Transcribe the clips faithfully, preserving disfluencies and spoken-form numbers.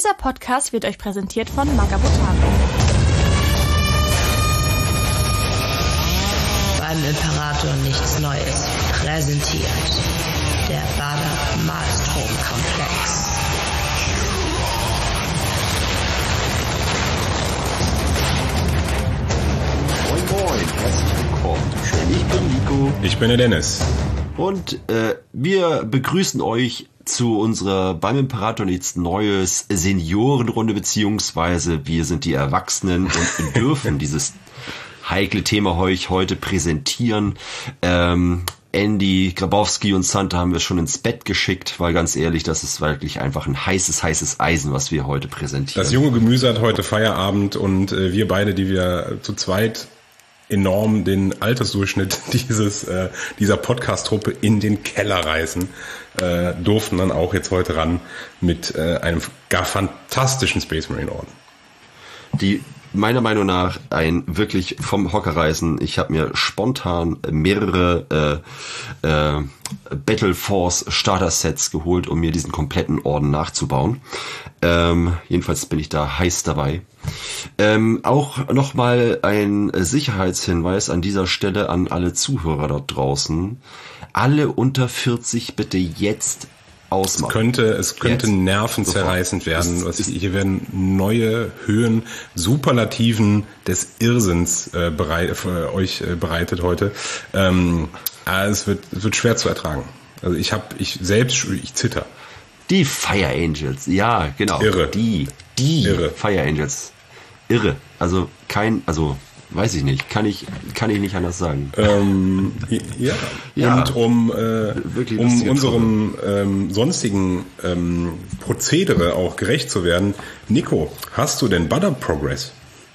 Dieser Podcast wird euch präsentiert von Magabotan. Beim Imperator nichts Neues präsentiert der Bader Malstrom-Komplex. Moin Moin, herzlich willkommen. Ich bin Nico. Ich bin der Dennis. Und äh, wir begrüßen euch zu unserer beim Imperator nichts Neues Seniorenrunde, beziehungsweise wir sind die Erwachsenen und dürfen dieses heikle Thema euch heute präsentieren. Ähm, Andy, Grabowski und Santa haben wir schon ins Bett geschickt, weil ganz ehrlich, das ist wirklich einfach ein heißes, heißes Eisen, was wir heute präsentieren. Das junge Gemüse hat heute Feierabend und äh, wir beide, die wir zu zweit enorm den Altersdurchschnitt dieses äh, dieser Podcast-Truppe in den Keller reißen, äh, durften dann auch jetzt heute ran mit äh, einem gar fantastischen Space Marine Orden. Die meiner Meinung nach ein wirklich vom Hocker reißen. Ich habe mir spontan mehrere äh, äh, Battle Force Starter Sets geholt, um mir diesen kompletten Orden nachzubauen. Ähm, jedenfalls bin ich da heiß dabei. Ähm, auch nochmal ein Sicherheitshinweis an dieser Stelle an alle Zuhörer dort draußen. Alle unter vierzig bitte jetzt ausmachen. Es könnte, es könnte jetzt nervenzerreißend werden. Was, hier werden neue Höhen, Superlativen des Irrsinns äh, bereit, für euch äh, bereitet heute. Ähm, es wird, es wird schwer zu ertragen. Also ich habe, ich selbst, ich zitter. Die Fire Angels, ja, genau. Irre. Die, die Irre. Fire Angels. Irre. Also kein, also weiß ich nicht, kann ich, kann ich nicht anders sagen. Ähm, ja. Ja. Und um, äh, um unserem ähm, sonstigen ähm, Prozedere auch gerecht zu werden, Nico, hast du denn Butter Progress?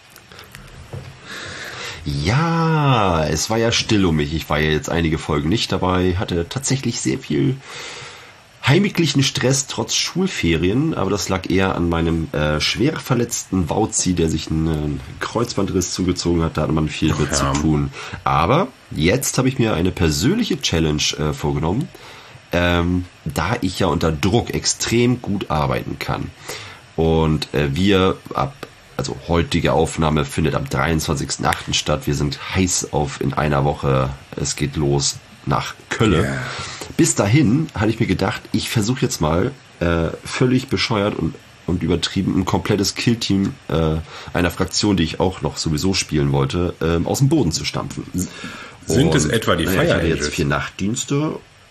Ja, es war ja still um mich. Ich war ja jetzt einige Folgen nicht dabei, hatte tatsächlich sehr viel heimlichen Stress trotz Schulferien, aber das lag eher an meinem äh, schwer verletzten Wauzi, der sich einen äh, Kreuzbandriss zugezogen hat. Da hatte man viel mit ja. zu tun. Aber jetzt habe ich mir eine persönliche Challenge äh, vorgenommen, ähm, da ich ja unter Druck extrem gut arbeiten kann. Und äh, wir ab, also heutige Aufnahme findet am dreiundzwanzigsten achten statt. Wir sind heiß auf in einer Woche. Es geht los nach Köln. Yeah. Bis dahin hatte ich mir gedacht, ich versuche jetzt mal äh, völlig bescheuert und, und übertrieben ein komplettes Killteam äh, einer Fraktion, die ich auch noch sowieso spielen wollte, äh, aus dem Boden zu stampfen. Sind und, es etwa die naja, Fire ich hatte Angels? jetzt vier Nachtdienste.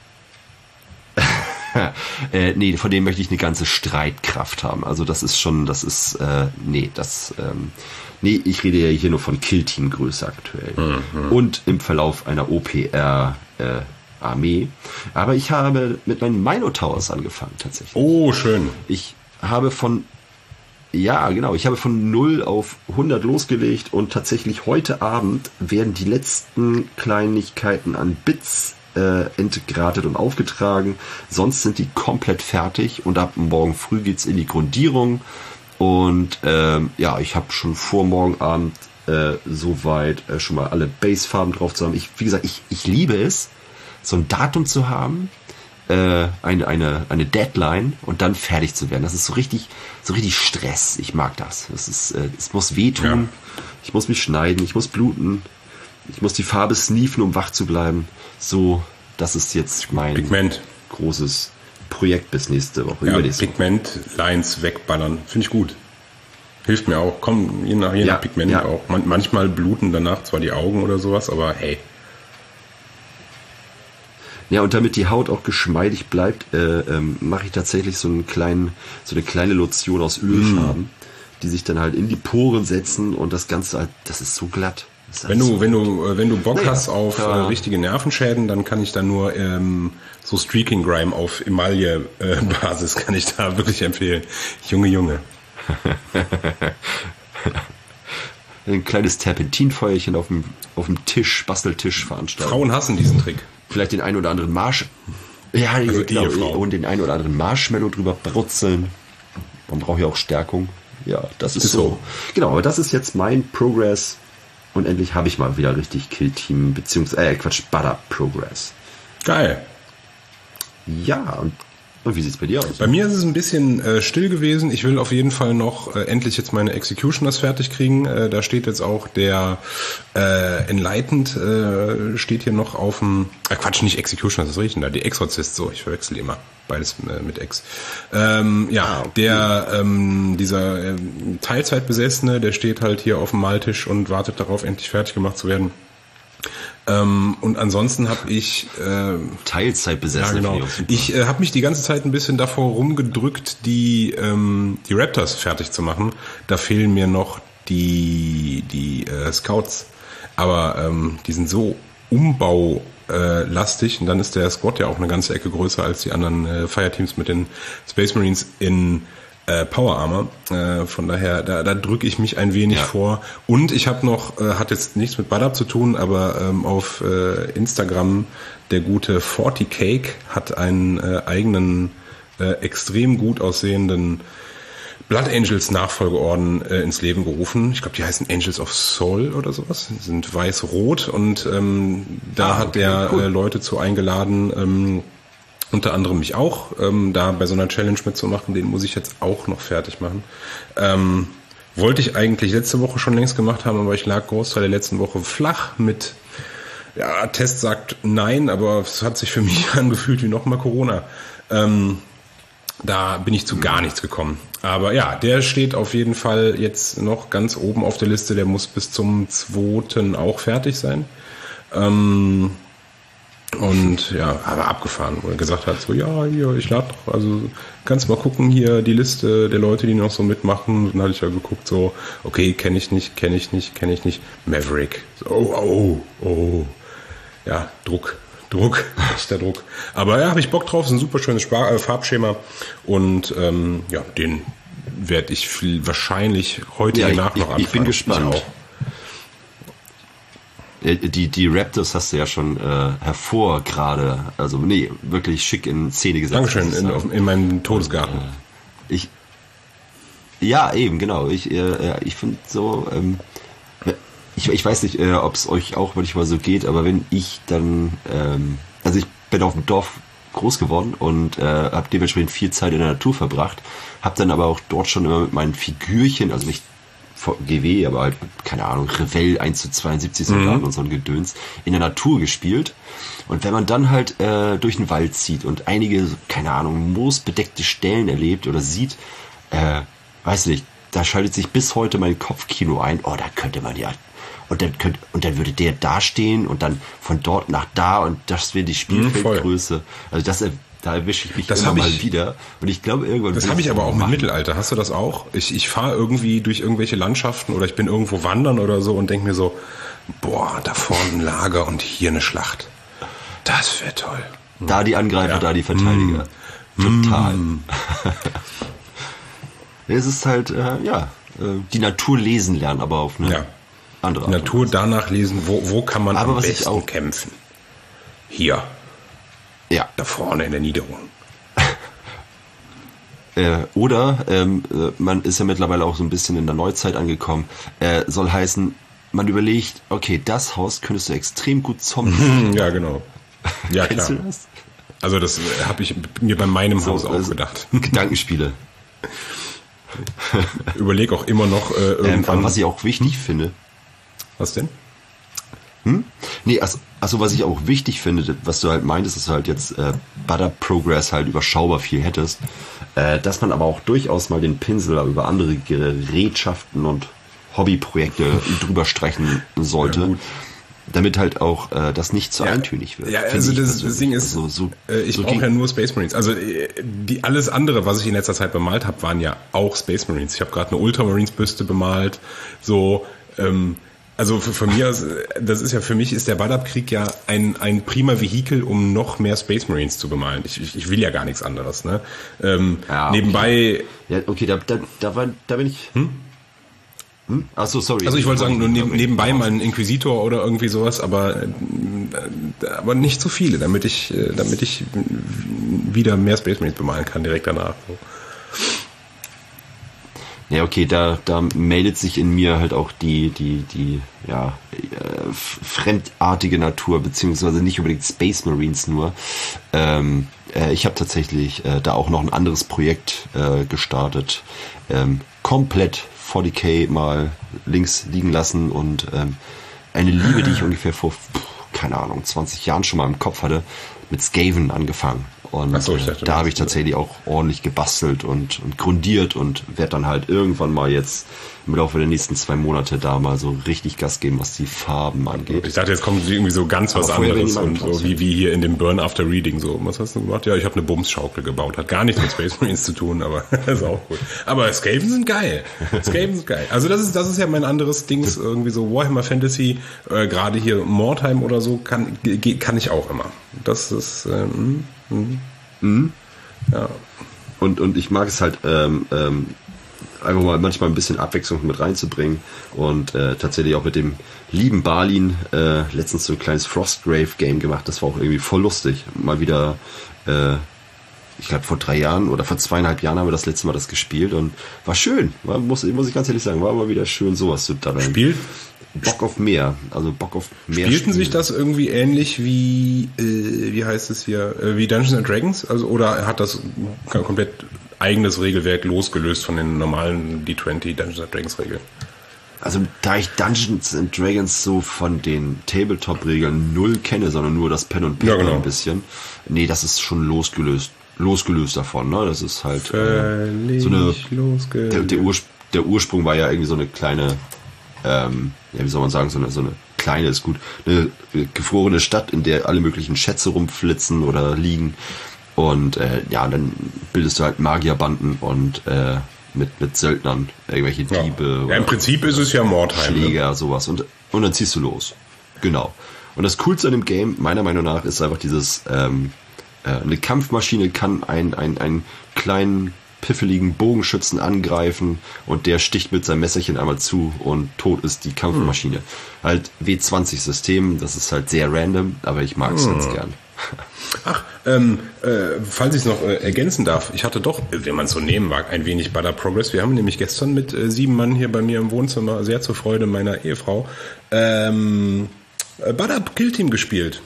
äh, nee, von denen möchte ich eine ganze Streitkraft haben. Also das ist schon, das ist, äh, nee, das, ähm, nee, ich rede ja hier nur von Killteam-Größe aktuell. Mhm. Und im Verlauf einer O P R, äh, Armee. Aber ich habe mit meinen Minotowers angefangen, tatsächlich. Oh, schön. Ich habe von, ja, genau, ich habe von null auf hundert losgelegt und tatsächlich heute Abend werden die letzten Kleinigkeiten an Bits äh, entgratet und aufgetragen. Sonst sind die komplett fertig und ab morgen früh geht's in die Grundierung. Und ähm, ja, ich habe schon vor morgen Abend äh, soweit äh, schon mal alle Basefarben drauf zu haben. Ich, wie gesagt, ich, ich liebe es, so ein Datum zu haben, äh, eine, eine, eine Deadline und dann fertig zu werden. Das ist so richtig, so richtig Stress. Ich mag das. Das ist, äh, es muss wehtun. Ja. Ich muss mich schneiden. Ich muss bluten. Ich muss die Farbe sneefen, um wach zu bleiben. So, das ist jetzt mein Pigment. großes Projekt bis nächste Woche. Ja, Pigment-Lines wegballern. Finde ich gut. Hilft mir auch. Komm, je nach, je ja, nach Pigment ja. auch. Man, manchmal bluten danach zwar die Augen oder sowas, aber hey. Ja, und damit die Haut auch geschmeidig bleibt, äh, ähm, mache ich tatsächlich so einen kleinen, so eine kleine Lotion aus Ölfarben, mm. die sich dann halt in die Poren setzen und das Ganze halt, das ist so glatt. Ist wenn du, so wenn du, wenn du Bock naja, hast auf ja. äh, richtige Nervenschäden, dann kann ich da nur ähm, so Streaking Grime auf Emaille-Basis äh, kann ich da wirklich empfehlen. Junge, Junge. Ein kleines Terpentinfeuerchen auf dem, auf dem Tisch, Basteltisch veranstalten. Frauen hassen diesen Trick. Vielleicht den einen oder anderen Marsch, ja, also genau, und den einen oder anderen Marshmallow drüber brutzeln. Man braucht ja auch Stärkung. Ja, das ist, ist so. so. Genau, aber das ist jetzt mein Progress. Und endlich habe ich mal wieder richtig Killteam, beziehungsweise, äh, Quatsch, Butter Progress. Geil. Ja, und Und wie sieht's bei dir aus? Bei mir ist es ein bisschen äh, still gewesen. Ich will auf jeden Fall noch äh, endlich jetzt meine Executioners fertig kriegen. Äh, da steht jetzt auch der äh, Enlightened, äh, steht hier noch auf dem, äh, Quatsch, nicht Executioners, das riechen da, die Exorcist, so, ich verwechsel immer beides äh, mit Ex. Ähm, ja, ah, okay. der, ähm, dieser äh, Teilzeitbesessene, der steht halt hier auf dem Maltisch und wartet darauf, endlich fertig gemacht zu werden. Ähm, und ansonsten habe ich äh, Teilzeit besessen. Ja, genau. Ich, ich äh, habe mich die ganze Zeit ein bisschen davor rumgedrückt, die ähm, die Raptors fertig zu machen. Da fehlen mir noch die die äh, Scouts, aber ähm, die sind so umbaulastig und dann ist der Squad ja auch eine ganze Ecke größer als die anderen äh, Fireteams mit den Space Marines in Äh, Power Armor, äh, von daher, da, da drücke ich mich ein wenig ja. vor. Und ich habe noch, äh, hat jetzt nichts mit Badab zu tun, aber ähm, auf äh, Instagram der gute vierzig Cake hat einen äh, eigenen, äh, extrem gut aussehenden Blood Angels Nachfolgeorden äh, ins Leben gerufen. Ich glaube, die heißen Angels of Soul oder sowas. Die sind weiß-rot und ähm, da ah, okay, hat der cool. äh, Leute zu eingeladen, ähm, unter anderem mich auch, ähm, da bei so einer Challenge mitzumachen, den muss ich jetzt auch noch fertig machen. Ähm, wollte ich eigentlich letzte Woche schon längst gemacht haben, aber ich lag Großteil der letzten Woche flach mit, ja, Test sagt nein, aber es hat sich für mich angefühlt wie nochmal Corona. Ähm, da bin ich zu gar nichts gekommen. Aber ja, der steht auf jeden Fall jetzt noch ganz oben auf der Liste, der muss bis zum zweiten auch fertig sein. Ähm, Und ja, aber abgefahren, wo er gesagt hat, so ja, hier, ich lade doch, also kannst mal gucken hier die Liste der Leute, die noch so mitmachen. Und dann hatte ich ja geguckt, so, okay, kenne ich nicht, kenne ich nicht, kenne ich nicht. Maverick. So, oh, oh, oh. Ja, Druck, Druck, echter Druck. Aber ja, habe ich Bock drauf, ist ein super schönes Spar- äh, Farbschema. Und ähm, ja, den werde ich viel, wahrscheinlich heute ja, danach ich, noch anfangen. Ich bin gespannt. Ich auch. Die, die Raptors hast du ja schon äh, hervor gerade, also nee, wirklich schick in Szene gesetzt. Dankeschön, in, auf, in meinem Todesgarten. Und, äh, ich, ja, eben, genau. Ich, äh, ich finde so, ähm, ich, ich weiß nicht, äh, ob es euch auch manchmal so geht, aber wenn ich dann, ähm, also ich bin auf dem Dorf groß geworden und äh, habe dementsprechend viel Zeit in der Natur verbracht, habe dann aber auch dort schon immer mit meinen Figürchen, also nicht G W, aber halt, keine Ahnung, Revell eins zu zweiundsiebzig Soldaten mhm. und so ein Gedöns in der Natur gespielt. Und wenn man dann halt äh, durch den Wald zieht und einige, keine Ahnung, moosbedeckte Stellen erlebt oder sieht, äh, weiß nicht, da schaltet sich bis heute mein Kopfkino ein, oh, da könnte man ja, und dann könnte, und dann würde der da stehen und dann von dort nach da und das wäre die Spielfeldgröße. Mhm, also das Da erwische ich mich das immer mal ich, wieder. Und ich glaube, irgendwann. Das habe ich aber auch mit Mittelalter. Hast du das auch? Ich, ich fahre irgendwie durch irgendwelche Landschaften oder ich bin irgendwo wandern oder so und denke mir so, boah, da vorne ein Lager und hier eine Schlacht. Das wäre toll. Da die Angreifer, ja. da die Verteidiger. Mm. Total. Mm. Es ist halt, äh, ja, die Natur lesen lernen, aber auf eine ja. andere Art. Die Natur danach lesen, wo, wo kann man aber am was besten ich auch kämpfen. Hier. Ja. Da vorne in der Niederung. äh, oder ähm, man ist ja mittlerweile auch so ein bisschen in der Neuzeit angekommen. Äh, soll heißen, man überlegt, okay, das Haus könntest du extrem gut Zombies. Ja, genau. Ja, klar. Du das? Also das habe ich mir bei meinem so, Haus auch also gedacht. Gedankenspiele. Überleg auch immer noch äh, irgendwann. Ähm, was ich auch wichtig finde. Was denn? Hm? Nee, also, also was ich auch wichtig finde, was du halt meintest, dass du halt jetzt äh, Butter Progress halt überschaubar viel hättest, äh, dass man aber auch durchaus mal den Pinsel über andere Gerätschaften und Hobbyprojekte drüber streichen sollte, ja, damit halt auch äh, das nicht zu ja, eintönig wird. Ja, also das, das Ding ist, so, so, äh, ich so brauche ja nur Space Marines. Also die alles andere, was ich in letzter Zeit bemalt habe, waren ja auch Space Marines. Ich habe gerade eine Ultramarines Büste bemalt, so ähm, also für, für mir, das ist ja für mich ist der Badab-Krieg ja ein ein prima Vehikel, um noch mehr Space Marines zu bemalen. Ich, ich, ich will ja gar nichts anderes. Ne? Ähm, ja, okay. Nebenbei. Ja, okay, da, da, da, war, da bin ich. Hm? Hm? Ach so, sorry. Also ich wollte sagen, nur neb, nebenbei mal einen Inquisitor oder irgendwie sowas, aber aber nicht so viele, damit ich damit ich wieder mehr Space Marines bemalen kann direkt danach. Ja, okay, da, da meldet sich in mir halt auch die, die, die, ja, äh, fremdartige Natur, beziehungsweise nicht unbedingt Space Marines nur. Ähm, äh, ich habe tatsächlich äh, da auch noch ein anderes Projekt äh, gestartet. Ähm, komplett forty K mal links liegen lassen und ähm, eine Liebe, die ich ungefähr vor, keine Ahnung, zwanzig Jahren schon mal im Kopf hatte, mit Skaven angefangen. Und Ach so, ich dachte, da habe ich tatsächlich auch ordentlich gebastelt und, und grundiert und werde dann halt irgendwann mal jetzt im Laufe der nächsten zwei Monate da mal so richtig Gas geben, was die Farben angeht. Ich dachte, jetzt kommt irgendwie so ganz was Aber anderes und so wie, wie hier in dem Burn After Reading so. Was hast du gemacht? Ja, ich habe eine Bumsschaukel gebaut. Hat gar nichts mit Space Marines zu tun, aber ist auch gut. Aber Skaven sind geil. Skaven sind geil. Also das ist, das ist ja mein anderes Dings, irgendwie so Warhammer Fantasy, äh, gerade hier Mordheim oder so, kann, kann ich auch immer. Das ist, ähm, mh. Mhm. Ja. Und, und ich mag es halt ähm, ähm, einfach mal manchmal ein bisschen Abwechslung mit reinzubringen und äh, tatsächlich auch mit dem lieben Balin äh, letztens so ein kleines Frostgrave-Game gemacht. Das war auch irgendwie voll lustig. Mal wieder, äh, ich glaube vor drei Jahren oder vor zweieinhalb Jahren haben wir das letzte Mal das gespielt und war schön. War, muss, muss ich ganz ehrlich sagen, war mal wieder schön, sowas zu da rein. Spielt? Bock auf mehr, also Bock auf mehr. Spielten Spiele. sich das irgendwie ähnlich wie, äh, wie heißt es hier, äh, wie Dungeons and Dragons? Also, oder hat das ein komplett eigenes Regelwerk losgelöst von den normalen D zwanzig Dungeons and Dragons Regeln? Also, da ich Dungeons and Dragons so von den Tabletop-Regeln null kenne, sondern nur das Pen und Paper ja, genau. ein bisschen, nee, das ist schon losgelöst, losgelöst davon, ne? Das ist halt äh, so eine, losgelöst. Der, der, Urspr- der Ursprung war ja irgendwie so eine kleine, ähm, ja, wie soll man sagen, so eine, so eine kleine ist gut, eine gefrorene Stadt, in der alle möglichen Schätze rumflitzen oder liegen und äh, ja, dann bildest du halt Magierbanden und äh, mit, mit Söldnern, irgendwelche Diebe. Ja, ja im Prinzip ist es ja Mordheim. Schläger, ne? sowas und, und dann ziehst du los. Genau. Und das Coolste an dem Game, meiner Meinung nach, ist einfach dieses, ähm, äh, eine Kampfmaschine kann einen, einen, einen kleinen piffeligen Bogenschützen angreifen und der sticht mit seinem Messerchen einmal zu und tot ist die Kampfmaschine. Hm. Halt W zwanzig System, das ist halt sehr random, aber ich mag es hm. ganz gern. Ach, ähm, äh, falls ich es noch äh, ergänzen darf, ich hatte doch, wenn man es so nehmen mag, ein wenig Butter Progress. Wir haben nämlich gestern mit äh, sieben Mann hier bei mir im Wohnzimmer, sehr zur Freude meiner Ehefrau, ähm, Butter Kill Team gespielt.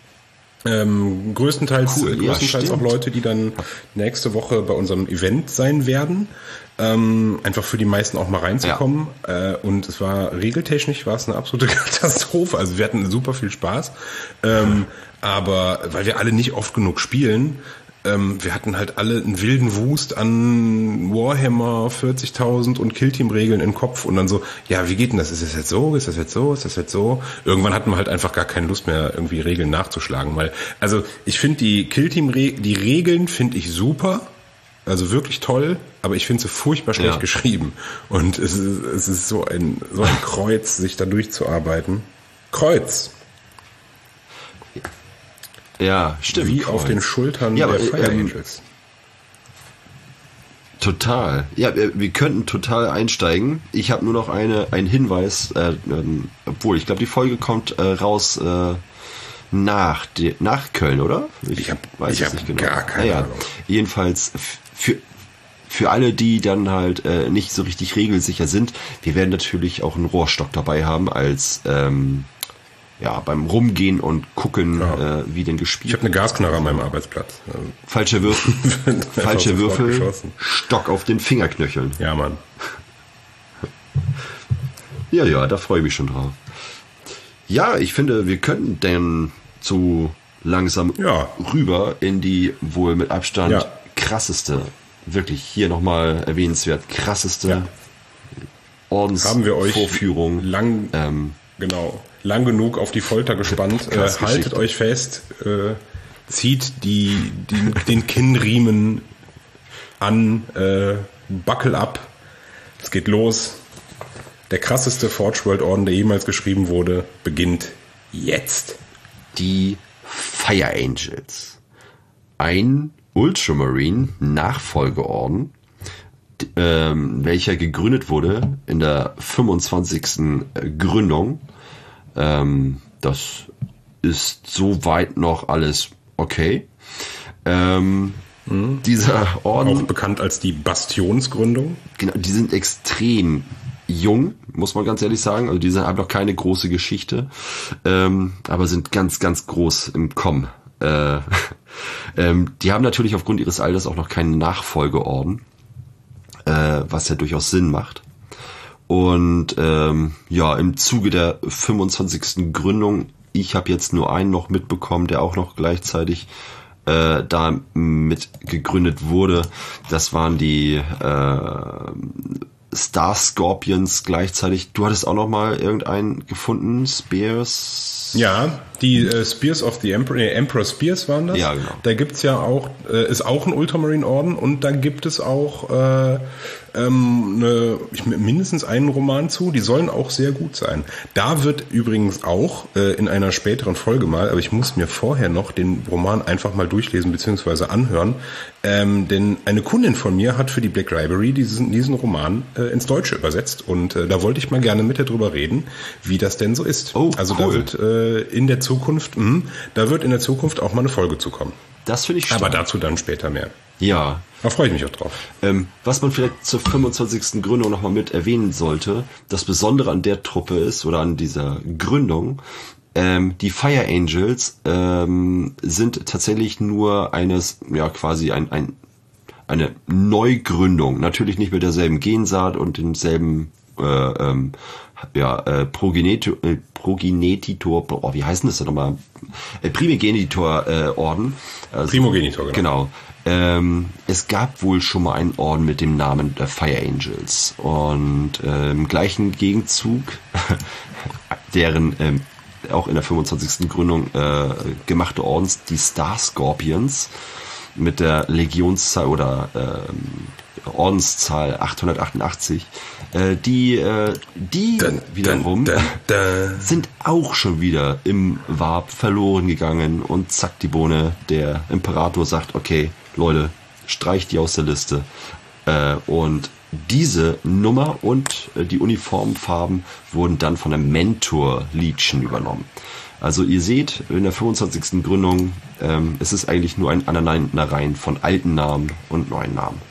Ähm, größtenteils cool, größtenteils ja, auch Leute, die dann nächste Woche bei unserem Event sein werden. Ähm, einfach für die meisten auch mal reinzukommen. Ja. Äh, und es war regeltechnisch war es eine absolute Katastrophe. Also wir hatten super viel Spaß. Ähm, aber weil wir alle nicht oft genug spielen, ähm, wir hatten halt alle einen wilden Wust an Warhammer vierzigtausend und Killteam-Regeln im Kopf und dann so, ja, wie geht denn das? Ist das jetzt so? Ist das jetzt so? Ist das jetzt so? Irgendwann hatten wir halt einfach gar keine Lust mehr, irgendwie Regeln nachzuschlagen, weil, also ich finde die Killteam, die Regeln finde ich super, also wirklich toll, aber ich finde sie furchtbar schlecht ja. geschrieben und es ist, es ist so ein, so ein Kreuz, sich da durchzuarbeiten. Kreuz! Ja, stimmt. Wie Kreuz. Auf den Schultern ja, der Fire ähm, Angels. Total. Ja, wir, wir könnten total einsteigen. Ich habe nur noch eine einen Hinweis, äh, ähm, obwohl ich glaube, die Folge kommt äh, raus äh, nach de, nach Köln, oder? Ich, ich habe ich hab nicht genau. gar keine ja, Ahnung. Jedenfalls f- für für alle, die dann halt äh, nicht so richtig regelsicher sind, wir werden natürlich auch einen Rohrstock dabei haben als ähm, ja, beim Rumgehen und gucken, ja. äh, wie denn gespielt wird. Ich habe eine Gasknarre an meinem Arbeitsplatz. Falscher Würfel, falscher Würfel, Stock auf den Fingerknöcheln. Ja, Mann. Ja, ja, da freue ich mich schon drauf. Ja, ich finde, wir könnten denn so langsam ja. rüber in die wohl mit Abstand ja. krasseste, wirklich hier nochmal erwähnenswert, krasseste ja. Ordensvorführung. Lang, ähm, genau. lang genug auf die Folter gespannt. Äh, haltet euch fest, äh, zieht die, die, den Kinnriemen an, äh, buckle up. Es geht los. Der krasseste Forge World Orden, der jemals geschrieben wurde, beginnt jetzt. Die Fire Angels. Ein Ultramarine Nachfolgeorden, ähm, welcher gegründet wurde in der fünfundzwanzigsten Gründung. Ähm, das ist soweit noch alles okay. Ähm, Mhm. Dieser Orden... Auch bekannt als die Bastionsgründung. Genau, die sind extrem jung, muss man ganz ehrlich sagen. Also die haben noch keine große Geschichte, ähm, aber sind ganz, ganz groß im Kommen. Äh, ähm, die haben natürlich aufgrund ihres Alters auch noch keinen Nachfolgeorden, äh, was ja durchaus Sinn macht. Und ähm, ja, im Zuge der fünfundzwanzigsten Gründung, ich habe jetzt nur einen noch mitbekommen, der auch noch gleichzeitig äh, da mit gegründet wurde. Das waren die äh, Star Scorpions gleichzeitig. Du hattest auch noch mal irgendeinen gefunden, Spears? Ja, die äh, Spears of the Emperor, äh, Emperor Spears waren das. Ja, genau. Da gibt's ja auch, äh, ist auch ein Ultramarine-Orden und da gibt es auch äh, ähm, eine, ich, mindestens einen Roman zu. Die sollen auch sehr gut sein. Da wird übrigens auch äh, in einer späteren Folge mal, aber ich muss mir vorher noch den Roman einfach mal durchlesen bzw. anhören, ähm, denn eine Kundin von mir hat für die Black Library diesen, diesen Roman äh, ins Deutsche übersetzt und äh, da wollte ich mal gerne mit ihr drüber reden, wie das denn so ist. Oh, also cool. da wird äh, in der Zukunft, mh, da wird in der Zukunft auch mal eine Folge zu kommen. Das finde ich stark. Aber dazu dann später mehr. Ja. Da freue ich mich auch drauf. Ähm, was man vielleicht zur fünfundzwanzigsten Gründung nochmal mit erwähnen sollte, das Besondere an der Truppe ist, oder an dieser Gründung, ähm, die Fire Angels ähm, sind tatsächlich nur eines, ja quasi ein, ein eine Neugründung. Natürlich nicht mit derselben Gensaat und demselben äh, ähm, ja, äh, Progenitor, äh, Progenitor, oh, wie heißt denn das denn nochmal? Äh, Primogenitor-Orden. Äh, also, Primogenitor, genau. Genau. Ähm, es gab wohl schon mal einen Orden mit dem Namen der Fire Angels. Und äh, im gleichen Gegenzug, deren ähm, auch in der fünfundzwanzigsten Gründung äh, gemachte Ordens, die Star Scorpions, mit der Legionszahl oder ähm, Ordenszahl achthundertachtundachtzig, äh, die, äh, die dun, wiederum dun, dun, dun. sind auch schon wieder im Warp verloren gegangen und zack, die Bohne, der Imperator sagt, okay, Leute, streicht die aus der Liste. Äh, und diese Nummer und äh, die Uniformfarben wurden dann von der Mentor Legion übernommen. Also ihr seht, in der fünfundzwanzigsten Gründung, ähm, es ist eigentlich nur ein Aneinanderreihen von alten Namen und neuen Namen.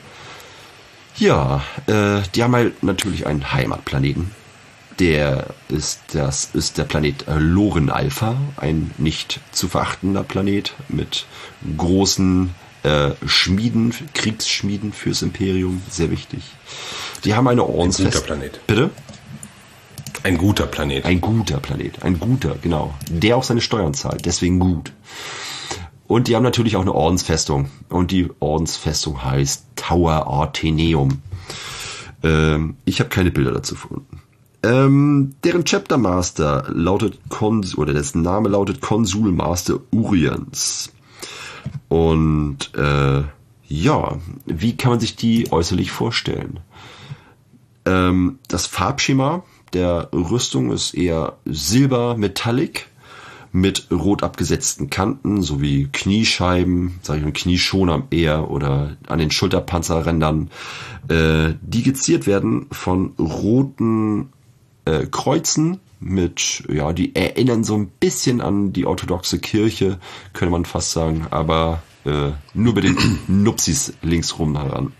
Ja, äh, die haben halt natürlich einen Heimatplaneten. Der ist, das ist der Planet äh, Loren Alpha, ein nicht zu verachtender Planet mit großen äh, Schmieden, Kriegsschmieden fürs Imperium, sehr wichtig. Die haben eine Ordensfest... Ein guter Planet. Bitte? Ein guter Planet. Ein guter Planet, ein guter, genau. Der auch seine Steuern zahlt, deswegen gut. Und die haben natürlich auch eine Ordensfestung. Und die Ordensfestung heißt Tower Arteneum. Ähm, ich habe keine Bilder dazu gefunden. Ähm, deren Chapter Master lautet Konsul, oder dessen Name lautet Konsul Master Urians. Und äh, ja, wie kann man sich die äußerlich vorstellen? Ähm, das Farbschema der Rüstung ist eher silber metallic mit rot abgesetzten Kanten sowie Kniescheiben, sage ich mal Knieschoner eher oder an den Schulterpanzerrändern, äh, die geziert werden von roten äh, Kreuzen mit, ja, die erinnern so ein bisschen an die orthodoxe Kirche, könnte man fast sagen, aber äh, nur bei den Nupsis linksrum heran.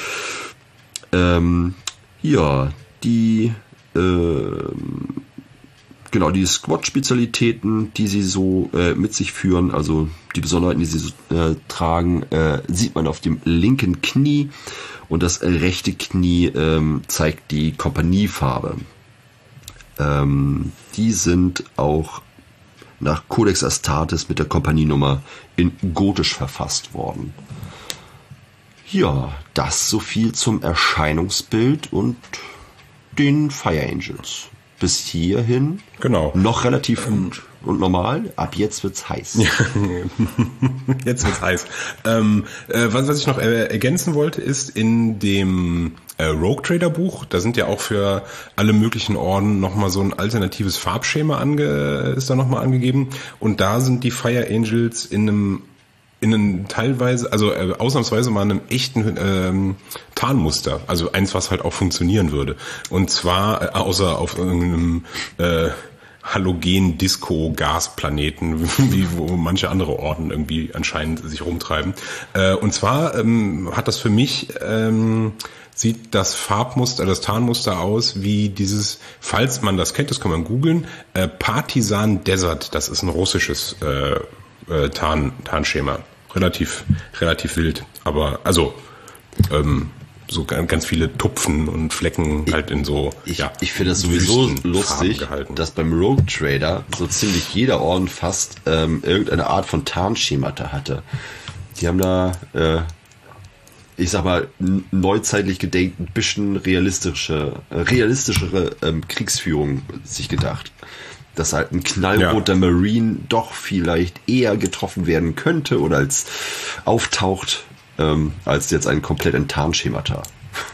Ähm, ja, die Ähm, genau, die Squad-Spezialitäten, die sie so äh, mit sich führen, also die Besonderheiten, die sie so, äh, tragen, äh, sieht man auf dem linken Knie und das rechte Knie ähm, zeigt die Kompaniefarbe. Ähm, die sind auch nach Codex Astartes mit der Kompanienummer in Gotisch verfasst worden. Ja, das so viel zum Erscheinungsbild und den Fire Angels. Bis hierhin genau. Noch relativ gut und normal. Ab jetzt wird's heiß. Jetzt wird's heiß. Ähm, äh, was, was ich noch äh, ergänzen wollte, ist in dem äh, Rogue Trader Buch, da sind ja auch für alle möglichen Orden nochmal so ein alternatives Farbschema ange, ist da nochmal angegeben. Und da sind die Fire Angels in einem in einem teilweise, also äh, ausnahmsweise mal einem echten ähm, Tarnmuster, also eins, was halt auch funktionieren würde. Und zwar, äh, außer auf irgendeinem äh, Halogen-Disco-Gasplaneten, wie wo manche andere Orden irgendwie anscheinend sich rumtreiben. Äh, und zwar ähm, hat das für mich ähm, sieht das Farbmuster, das Tarnmuster aus wie dieses, falls man das kennt, das kann man googeln, äh, Partisan Desert. Das ist ein russisches äh, äh, Tarn, Tarnschema. Relativ, relativ wild. Aber, also, ähm, so ganz viele Tupfen und Flecken halt in so, ich, ja. Ich finde das sowieso lustig, gehalten. dass beim Rogue Trader so ziemlich jeder Orden fast ähm, irgendeine Art von Tarnschemata hatte. Die haben da, äh, ich sag mal, neuzeitlich gedenkt ein bisschen realistische, äh, realistischere ähm, Kriegsführung sich gedacht. Dass halt ein knallroter ja. Marine doch vielleicht eher getroffen werden könnte oder als auftaucht, ähm, als jetzt ein komplett ein Tarnschemata.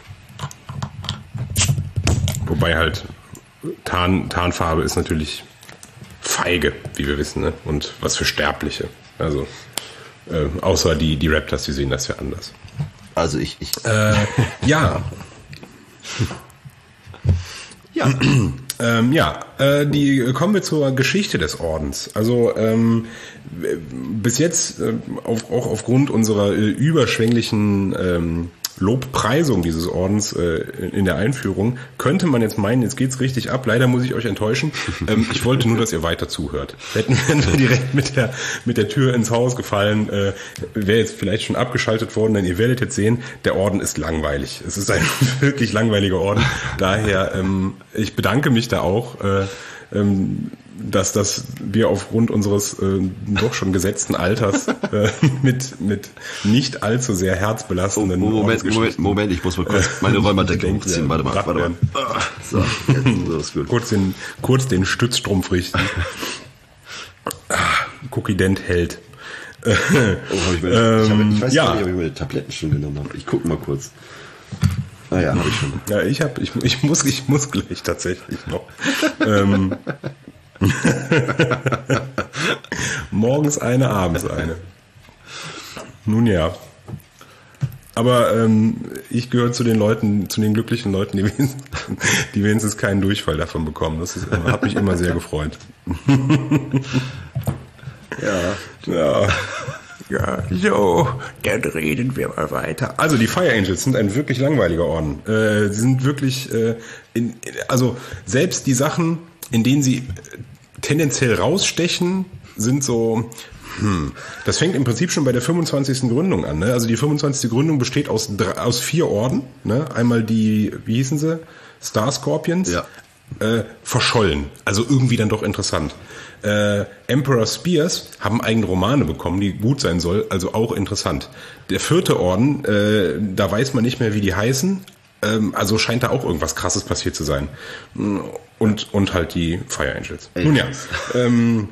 Wobei halt Tarn, Tarnfarbe ist natürlich feige, wie wir wissen, ne? Und was für Sterbliche. Also äh, außer die, die Raptors, die sehen das ja anders. Also ich... ich äh, ja. ja. Ähm, ja, äh, die kommen wir zur Geschichte des Ordens. Also ähm, bis jetzt, äh, auf, auch aufgrund unserer äh, überschwänglichen ähm, Lobpreisung dieses Ordens äh, in der Einführung, könnte man jetzt meinen, jetzt geht's richtig ab. Leider muss ich euch enttäuschen. Ähm, ich wollte nur, dass ihr weiter zuhört. Hätten wir direkt mit der mit der Tür ins Haus gefallen, äh, wäre jetzt vielleicht schon abgeschaltet worden, denn ihr werdet jetzt sehen, der Orden ist langweilig. Es ist ein wirklich langweiliger Orden. Daher, ähm, ich bedanke mich da auch, äh, ähm, dass dass wir aufgrund unseres äh, doch schon gesetzten Alters äh, mit mit nicht allzu sehr herzbelastenden oh, Moment, Moment, Moment, ich muss mal kurz meine Räumerdecke hochziehen. Warte mal, warte mal. So, jetzt ist gut. Kurz den kurz den Stützstrumpf richten. Cookie Dent hält. Oh, hab ich, meine, ich, hab, ich weiß ja. gar nicht, ob ich meine Tabletten schon genommen habe. Ich gucke mal kurz. Ah ja, habe ich schon. Ja, ich habe, ich, ich muss, ich muss gleich tatsächlich noch. ähm, morgens eine, abends eine. Nun ja. Aber ähm, ich gehöre zu den Leuten, zu den glücklichen Leuten, die wenigstens, die wenigstens keinen Durchfall davon bekommen. Das hat mich immer sehr gefreut. Ja. Ja. Ja, so, dann reden wir mal weiter. Also die Fire Angels sind ein wirklich langweiliger Orden. Äh, sie sind wirklich, äh, in, also selbst die Sachen, in denen sie tendenziell rausstechen, sind so, hm, das fängt im Prinzip schon bei der fünfundzwanzigsten Gründung an. Ne? Also die fünfundzwanzigste Gründung besteht aus, aus vier Orden. Ne? Einmal die, wie hießen sie? Star Scorpions. Ja. Äh, verschollen. Also irgendwie dann doch interessant. Äh, Emperor Spears haben eigene Romane bekommen, die gut sein soll, also auch interessant. Der vierte Orden, äh, da weiß man nicht mehr, wie die heißen, ähm, also scheint da auch irgendwas Krasses passiert zu sein. Und, und halt die Fire Angels. Ey. Nun ja, ähm,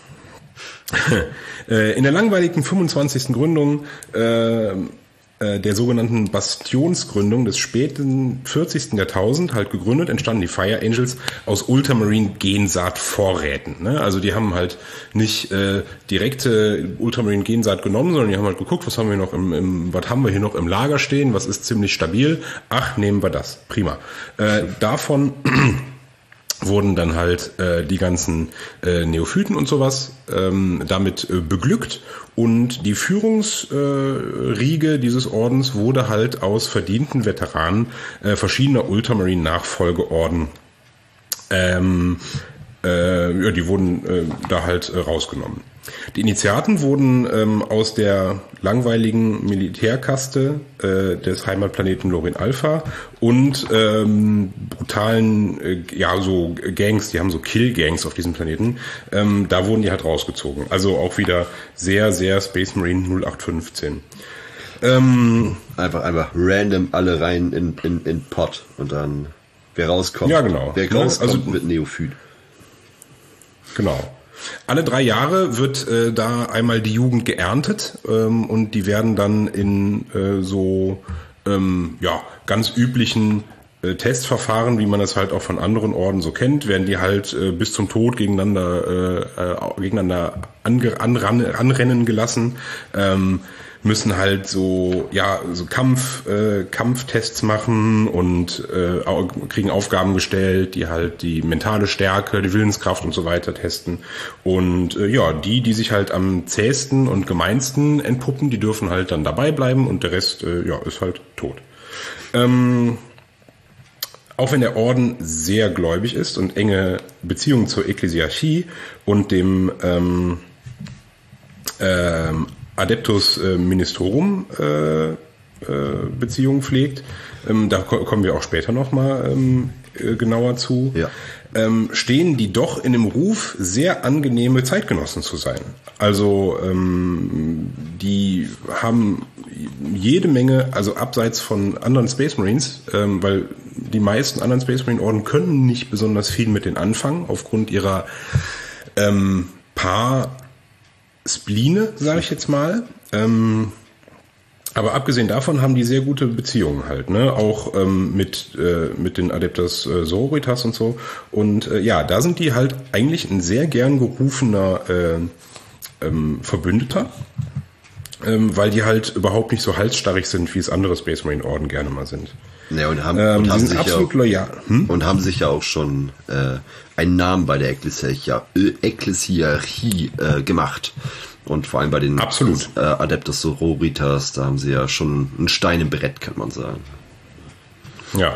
äh, in der langweiligen fünfundzwanzigsten Gründung äh, der sogenannten Bastionsgründung des späten vierzigsten Jahrtausend halt gegründet, entstanden die Fire Angels aus Ultramarine Gensaat-Vorräten. Ne? Also die haben halt nicht äh, direkte Ultramarine Gensaat genommen, sondern die haben halt geguckt, was haben wir noch im, im was haben wir hier noch im Lager stehen, was ist ziemlich stabil. Ach, nehmen wir das. Prima. Äh, davon wurden dann halt äh, die ganzen äh, Neophyten und sowas ähm, damit äh, beglückt. Und die Führungsriege äh, dieses Ordens wurde halt aus verdienten Veteranen äh, verschiedener Ultramarine-Nachfolgeorden, ähm, äh, ja, die wurden äh, da halt äh, rausgenommen. Die Initiaten wurden ähm, aus der langweiligen Militärkaste äh, des Heimatplaneten Lorin Alpha und ähm, brutalen, äh, ja, so Gangs, die haben so Kill-Gangs auf diesem Planeten, ähm, da wurden die halt rausgezogen. Also auch wieder sehr, sehr Space Marine null acht fünfzehn. Ähm, einfach, einfach random alle rein in, in, in Pot und dann wer rauskommt. Ja, genau. Wer rauskommt, also, mit Neophyt. Genau. Alle drei Jahre wird äh, da einmal die Jugend geerntet ähm, und die werden dann in äh, so ähm, ja ganz üblichen äh, Testverfahren, wie man das halt auch von anderen Orden so kennt, werden die halt äh, bis zum Tod gegeneinander äh, äh, gegeneinander ange- anran- anrennen gelassen. Ähm, müssen halt so, ja, so Kampf, äh, Kampftests machen und äh, kriegen Aufgaben gestellt, die halt die mentale Stärke, die Willenskraft und so weiter testen. Und äh, ja, die, die sich halt am zähesten und gemeinsten entpuppen, die dürfen halt dann dabei bleiben und der Rest, äh, ja, ist halt tot. Ähm, Auch wenn der Orden sehr gläubig ist und enge Beziehungen zur Ekklesiarchie und dem ähm, ähm, Adeptus äh, Ministorum äh, äh, Beziehungen pflegt, ähm, da ko- kommen wir auch später nochmal ähm, äh, genauer zu, Ja. ähm, stehen die doch in dem Ruf, sehr angenehme Zeitgenossen zu sein. Also ähm, die haben jede Menge, also abseits von anderen Space Marines, ähm, weil die meisten anderen Space Marine Orden können nicht besonders viel mit denen anfangen, aufgrund ihrer ähm, paar Spline, sage ich jetzt mal. Ähm, aber abgesehen davon haben die sehr gute Beziehungen halt, ne? Auch ähm, mit äh, mit den Adeptus äh, Sororitas und so. Und äh, ja, da sind die halt eigentlich ein sehr gern gerufener äh, ähm, Verbündeter, ähm, weil die halt überhaupt nicht so halsstarrig sind, wie es andere Space Marine Orden gerne mal sind. Ja, und haben, Ähm, und die haben sind sich absolut ja, loyal. Hm? und haben sich ja auch schon äh, einen Namen bei der Ekklesiarchie, äh, Ekklesiarchie äh, gemacht. Und vor allem bei den Absolut. Äh, Adeptus Sororitas, da haben sie ja schon einen Stein im Brett, kann man sagen. Ja.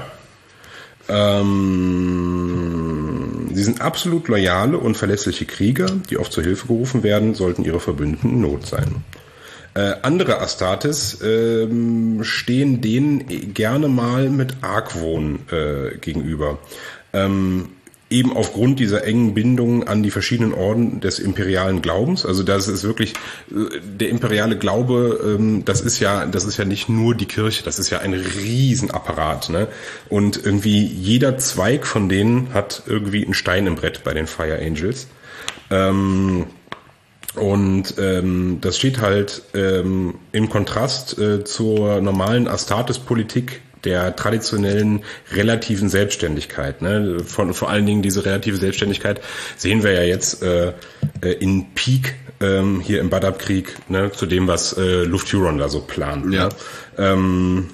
Ähm, sie sind absolut loyale und verlässliche Krieger, die oft zur Hilfe gerufen werden, sollten ihre Verbündeten in Not sein. Äh, andere Astartes ähm, stehen denen gerne mal mit Argwohn äh, gegenüber. Ähm, eben aufgrund dieser engen Bindung an die verschiedenen Orden des imperialen Glaubens. Also das ist wirklich, äh, der imperiale Glaube, ähm, das ist ja, das ist ja nicht nur die Kirche, das ist ja ein Riesenapparat, ne? Und irgendwie jeder Zweig von denen hat irgendwie einen Stein im Brett bei den Fire Angels. Ähm, Und ähm, das steht halt ähm, im Kontrast äh, zur normalen Astartes-Politik der traditionellen relativen Selbstständigkeit. Ne? Von, vor allen Dingen diese relative Selbstständigkeit sehen wir ja jetzt äh, in Peak ähm, hier im Badab-Krieg, ne? Zu dem, was äh, Lufthuron da so plant. Ja. Ne? Ähm,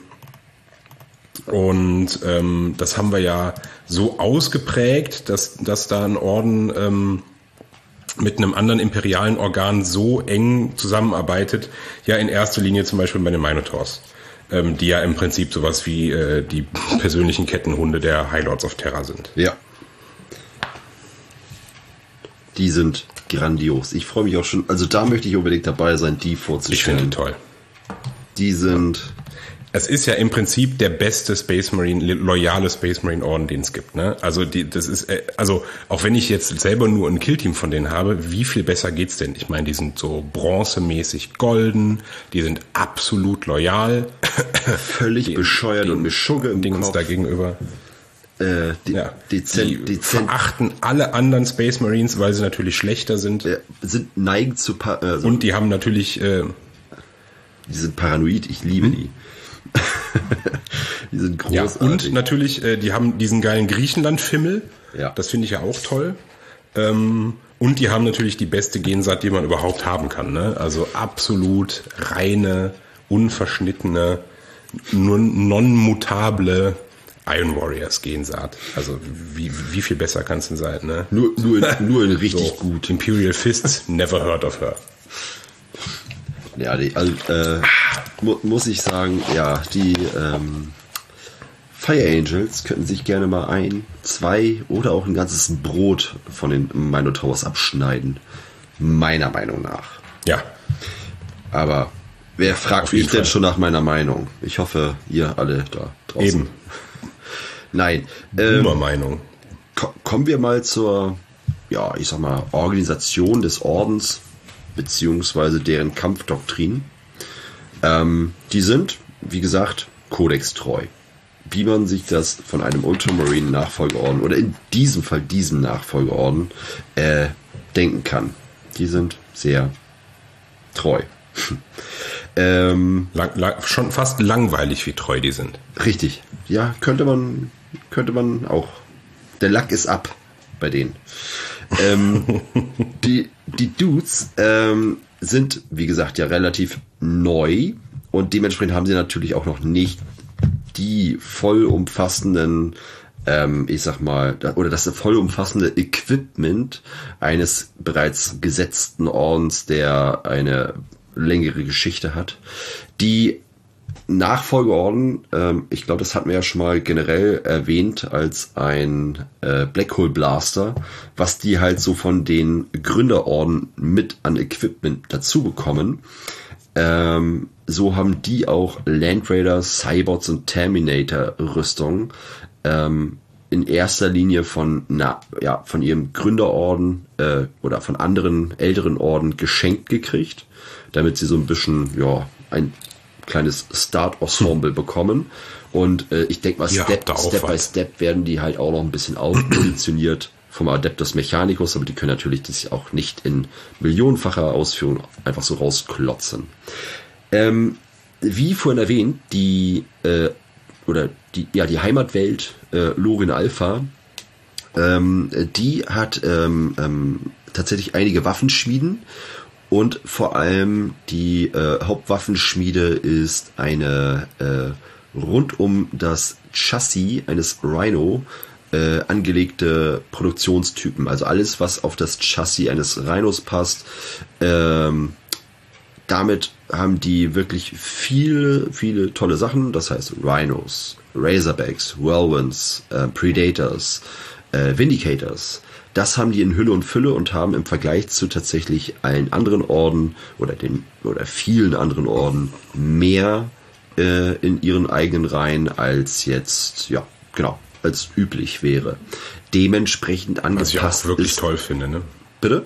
und ähm, das haben wir ja so ausgeprägt, dass, dass da ein Orden ähm, mit einem anderen imperialen Organ so eng zusammenarbeitet, ja in erster Linie zum Beispiel bei den Minotaurs, ähm, die ja im Prinzip sowas wie äh, die persönlichen Kettenhunde der High Lords of Terra sind. Ja. Die sind grandios. Ich freue mich auch schon, also da möchte ich unbedingt dabei sein, die vorzustellen. Ich finde die toll. Die sind... Es ist ja im Prinzip der beste Space Marine, loyale Space Marine Orden, den es gibt, ne? Also die, das ist, also auch wenn ich jetzt selber nur ein Killteam von denen habe, wie viel besser geht's denn? Ich meine, die sind so bronzemäßig golden, die sind absolut loyal, völlig die, bescheuert die, und mit Schugge im Dingens Kopf. dagegenüber. Äh, die, Ja, dezent, die dezent, verachten alle anderen Space Marines, weil sie natürlich schlechter sind. äh, sind neigen zu... Pa- also, Und die haben natürlich... Äh, die sind paranoid, ich liebe die. Die sind ja, großartig. und natürlich, äh, die haben diesen geilen Griechenland-Fimmel. Ja. Das finde ich ja auch toll. Ähm, und die haben natürlich die beste Gensaat, die man überhaupt haben kann. Ne? Also absolut reine, unverschnittene, non-mutable Iron Warriors Gensaat. Also wie, wie viel besser kann es denn sein? Ne? Nur, nur, in, nur in richtig So, gut. Imperial Fists, never heard of her. Ja, die, also, äh, mu muss ich sagen, ja, die ähm, Fire Angels könnten sich gerne mal ein, zwei oder auch ein ganzes Brot von den Minotaurs abschneiden. Meiner Meinung nach. Ja. Aber wer fragt Auf jeden mich denn Fall. schon nach meiner Meinung? Ich hoffe, ihr alle da draußen. Eben. Nein. Ähm, Boomer-Meinung. ko kommen wir mal zur, ja, ich sag mal, Organisation des Ordens beziehungsweise deren Kampfdoktrin. Ähm, die sind, wie gesagt, kodextreu. Wie man sich das von einem Ultramarine Nachfolgeorden oder in diesem Fall diesem Nachfolgeorden äh, denken kann. Die sind sehr treu. ähm, Lang, lang, schon fast langweilig, wie treu die sind. richtig. Ja, könnte man, könnte man auch. Der Lack ist ab bei denen. ähm, die, die Dudes ähm, sind, wie gesagt, ja relativ neu und dementsprechend haben sie natürlich auch noch nicht die vollumfassenden, ähm, ich sag mal, oder das vollumfassende Equipment eines bereits gesetzten Ordens, der eine längere Geschichte hat. Die Nachfolgeorden, ähm, ich glaube, das hatten wir ja schon mal generell erwähnt als ein äh, Black Hole Blaster, was die halt so von den Gründerorden mit an Equipment dazu bekommen. Ähm, so haben die auch Land Raider, Cybots und Terminator Rüstung ähm, in erster Linie von, na, ja, von ihrem Gründerorden äh, oder von anderen älteren Orden geschenkt gekriegt, damit sie so ein bisschen, ja, ein kleines Start-Ensemble bekommen. Und äh, ich denke mal, ja, Step, Step by Step werden die halt auch noch ein bisschen aufpositioniert vom Adeptus Mechanicus, aber die können natürlich das auch nicht in millionenfacher Ausführung einfach so rausklotzen. Ähm, wie vorhin erwähnt, die äh, oder die, ja, die Heimatwelt äh, Lorin Alpha, ähm, die hat ähm, ähm, tatsächlich einige Waffenschmieden. Und vor allem die äh, Hauptwaffenschmiede ist eine äh, rund um das Chassis eines Rhino äh, angelegte Produktionstypen. Also alles, was auf das Chassis eines Rhinos passt. Ähm, damit haben die wirklich viele, viele tolle Sachen. Das heißt Rhinos, Razorbacks, Whirlwinds, äh, Predators, äh, Vindicators. Das haben die in Hülle und Fülle und haben im Vergleich zu tatsächlich allen anderen Orden oder den oder vielen anderen Orden mehr äh, in ihren eigenen Reihen als jetzt, ja, genau, als üblich wäre. Dementsprechend angepasst. Was ich auch wirklich ist, toll finde, ne? Bitte?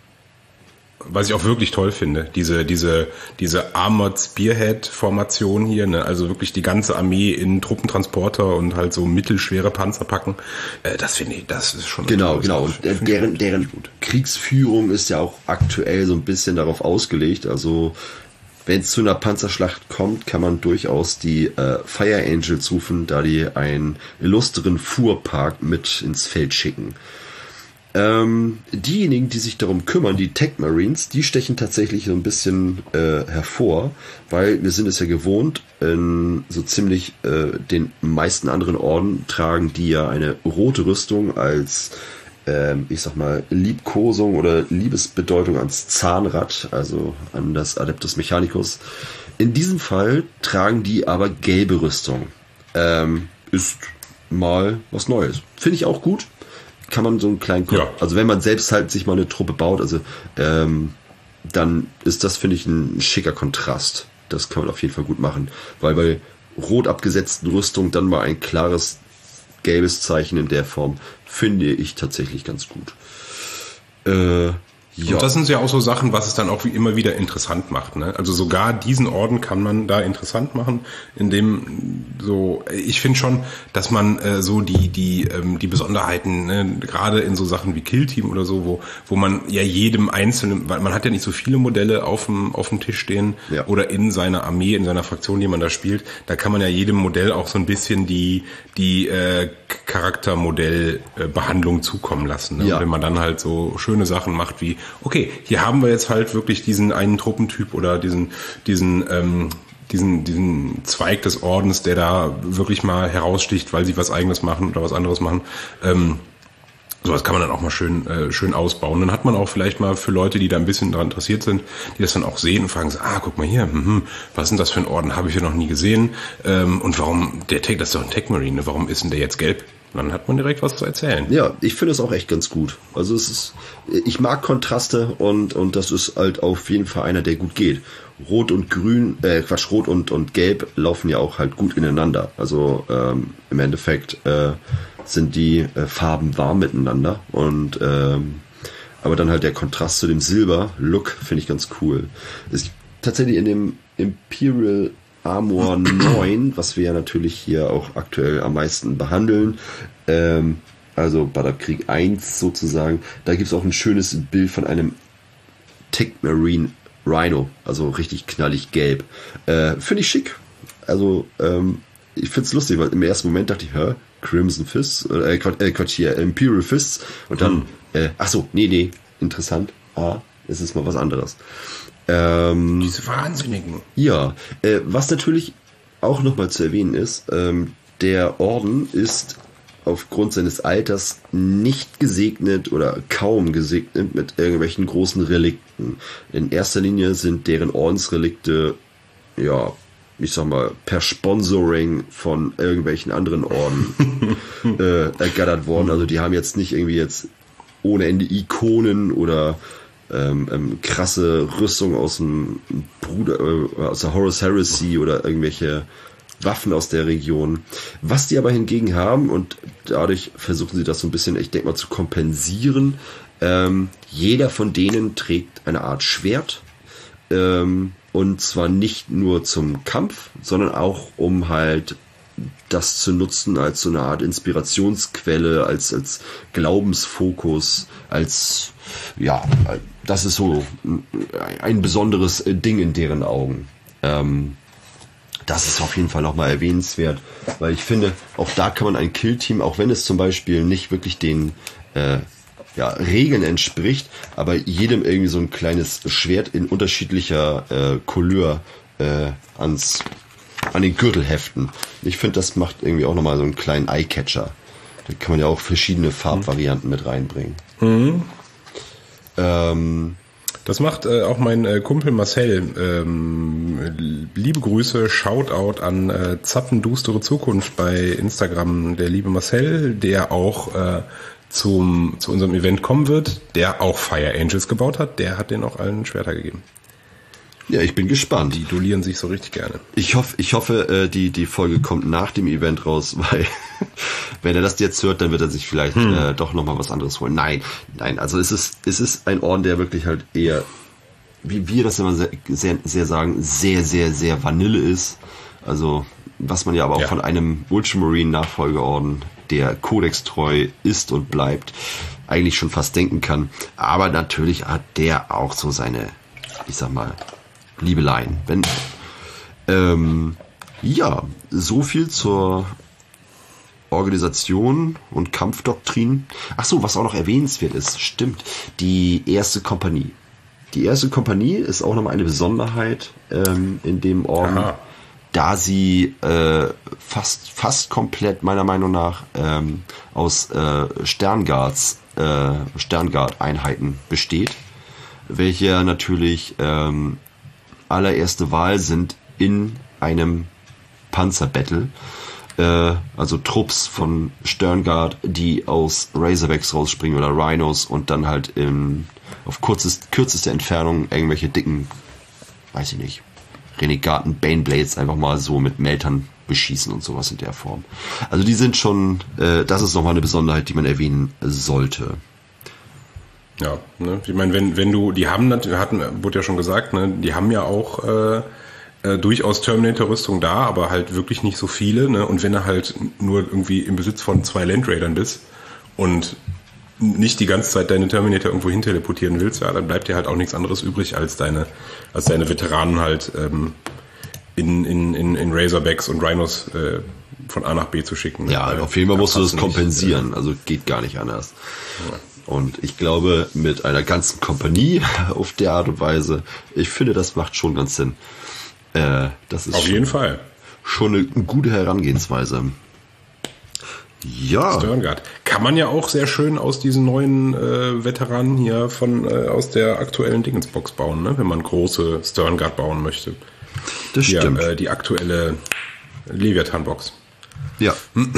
Was ich auch wirklich toll finde, diese diese diese Armored Spearhead Formation hier, ne, also wirklich die ganze Armee in Truppentransporter und halt so mittelschwere Panzer packen, äh, das finde ich, das ist schon genau genau und deren deren Kriegsführung ist ja auch aktuell so ein bisschen darauf ausgelegt, also wenn es zu einer Panzerschlacht kommt, kann man durchaus die äh, Fire Angels rufen, da die einen illustren Fuhrpark mit ins Feld schicken. Ähm, diejenigen, die sich darum kümmern, die Tech Marines, die stechen tatsächlich so ein bisschen äh, hervor, weil wir sind es ja gewohnt, in so ziemlich äh, den meisten anderen Orden tragen die ja eine rote Rüstung als, ähm, ich sag mal, Liebkosung oder Liebesbedeutung ans Zahnrad, also an das Adeptus Mechanicus. In diesem Fall tragen die aber gelbe Rüstung. Ähm, ist mal was Neues. Finde ich auch gut. Kann man so einen kleinen, ja. Also wenn man selbst halt sich mal eine Truppe baut, also ähm, dann ist das, finde ich, ein schicker Kontrast. Das kann man auf jeden Fall gut machen, weil bei rot abgesetzten Rüstungen dann mal ein klares gelbes Zeichen in der Form finde ich tatsächlich ganz gut. Äh, ja. Und das sind ja auch so Sachen, was es dann auch wie immer wieder interessant macht, ne? Also sogar diesen Orden kann man da interessant machen, indem so, ich finde schon, dass man äh, so die die ähm, die Besonderheiten, ne, gerade in so Sachen wie Kill Team oder so, wo wo man ja jedem einzelnen, weil man hat ja nicht so viele Modelle auf dem auf dem Tisch stehen, ja, oder in seiner Armee, in seiner Fraktion, die man da spielt, da kann man ja jedem Modell auch so ein bisschen die die äh, Charaktermodellbehandlung äh, zukommen lassen, ne? Ja. Und wenn man dann halt so schöne Sachen macht wie, okay, hier haben wir jetzt halt wirklich diesen einen Truppentyp oder diesen diesen ähm, diesen diesen Zweig des Ordens, der da wirklich mal heraussticht, weil sie was Eigenes machen oder was anderes machen. Ähm, sowas kann man dann auch mal schön äh, schön ausbauen. Dann hat man auch vielleicht mal für Leute, die da ein bisschen daran interessiert sind, die das dann auch sehen und fragen so, ah, guck mal hier, hm, was ist denn das für ein Orden? Habe ich ja noch nie gesehen. Ähm, und warum, der Tech, das ist doch ein Tech Marine, ne? Warum ist denn der jetzt gelb? Dann hat man direkt was zu erzählen. Ja, ich finde es auch echt ganz gut. Also es ist, ich mag Kontraste und und das ist halt auf jeden Fall einer, der gut geht. Rot und Grün, äh, Quatsch, Rot und und Gelb laufen ja auch halt gut ineinander. Also ähm, im Endeffekt äh, sind die äh, Farben warm miteinander und ähm, aber dann halt der Kontrast zu dem Silber-Look finde ich ganz cool. Ist tatsächlich in dem Imperial Armor neun, was wir ja natürlich hier auch aktuell am meisten behandeln, ähm, also Battlekrieg eins sozusagen, da gibt es auch ein schönes Bild von einem Tech Marine Rhino, also richtig knallig gelb. Äh, finde ich schick. Also ähm, ich finde es lustig, weil im ersten Moment dachte ich, hä, Crimson Fists, äh, Quatsch, hier, Imperial Fists und dann, hm. äh, ach so, nee, nee, interessant, ah, es ist mal was anderes. Ähm, Diese Wahnsinnigen. Ja, äh, was natürlich auch nochmal zu erwähnen ist, ähm, der Orden ist aufgrund seines Alters nicht gesegnet oder kaum gesegnet mit irgendwelchen großen Relikten. In erster Linie sind deren Ordensrelikte, ja, ich sag mal, per Sponsoring von irgendwelchen anderen Orden äh, ergattert worden. Also die haben jetzt nicht irgendwie jetzt ohne Ende Ikonen oder ähm, ähm, krasse Rüstung aus dem Bruder, äh, aus der Horus Heresy oder irgendwelche Waffen aus der Region. Was die aber hingegen haben, und dadurch versuchen sie das so ein bisschen, ich denke mal, zu kompensieren, ähm, jeder von denen trägt eine Art Schwert, ähm, und zwar nicht nur zum Kampf, sondern auch um halt das zu nutzen als so eine Art Inspirationsquelle, als, als Glaubensfokus, als, ja, das ist so ein besonderes Ding in deren Augen. Ähm, Das ist auf jeden Fall nochmal erwähnenswert, weil ich finde, auch da kann man ein Killteam, auch wenn es zum Beispiel nicht wirklich den äh, ja, Regeln entspricht, aber jedem irgendwie so ein kleines Schwert in unterschiedlicher äh, Couleur äh, ans, an den Gürtel heften. Ich finde, das macht irgendwie auch nochmal so einen kleinen Eyecatcher. Da kann man ja auch verschiedene Farbvarianten mit reinbringen. Mhm. Ähm, Das macht äh, auch mein äh, Kumpel Marcel. Ähm, liebe Grüße, Shoutout an äh, Zapfendustere Zukunft bei Instagram. Der liebe Marcel, der auch äh, zum zu unserem Event kommen wird, der auch Fire Angels gebaut hat, der hat denen auch allen Schwerter gegeben. Ja, ich bin gespannt. Die duellieren sich so richtig gerne. Ich hoffe, ich hoffe, äh, die die Folge kommt nach dem Event raus, weil wenn er das jetzt hört, dann wird er sich vielleicht hm. äh, doch noch mal was anderes holen. Nein, nein, also es ist es ist ein Orden, der wirklich halt eher, wie wir das immer sehr sehr, sehr sagen, sehr sehr sehr Vanille ist. Also was man ja aber auch ja. von einem Ultramarine Nachfolgeorden, der kodextreu ist und bleibt, eigentlich schon fast denken kann. Aber natürlich hat der auch so seine, ich sag mal, Liebeleien. Wenn, ähm, ja, so viel zur Organisation und Kampfdoktrin. Ach so, was auch noch erwähnenswert ist, stimmt, die erste Kompanie. Die erste Kompanie ist auch nochmal eine Besonderheit ähm, in dem Orden, Aha. da sie äh, fast fast komplett meiner Meinung nach ähm, aus äh, Sternguards, äh, Sterngard-Einheiten besteht, welche natürlich ähm, allererste Wahl sind in einem Panzerbattle. Äh, also Trupps von Sterngard, die aus Razorbacks rausspringen oder Rhinos und dann halt in, auf kurzest, kürzeste Entfernung irgendwelche dicken, weiß ich nicht, Renegaten, Baneblades einfach mal so mit Meltern beschießen und sowas in der Form. Also die sind schon, äh, das ist nochmal eine Besonderheit, die man erwähnen sollte. Ja, ne? Ich meine, wenn wenn du, die haben, hatten, wurde ja schon gesagt, ne, die haben ja auch äh, äh, durchaus Terminator-Rüstung da, aber halt wirklich nicht so viele, ne? Und wenn du halt nur irgendwie im Besitz von zwei Landraidern bist und nicht die ganze Zeit deine Terminator irgendwo hin teleportieren willst, ja, dann bleibt dir halt auch nichts anderes übrig, als deine, als deine Veteranen halt ähm, in, in, in, in Razorbacks und Rhinos äh, von A nach B zu schicken. Ja, ne? auf jeden Fall musst du das kompensieren, nicht, also geht gar nicht anders. Ja. Und ich glaube, mit einer ganzen Kompanie auf der Art und Weise, ich finde, das macht schon ganz Sinn. Äh, das ist auf jeden Fall schon eine gute Herangehensweise. Ja. Sterngard. Kann man ja auch sehr schön aus diesen neuen äh, Veteranen hier von äh, aus der aktuellen Dingensbox bauen, ne? Wenn man große Sterngard bauen möchte. Das hier, stimmt. Äh, die aktuelle Leviathan-Box. Ja.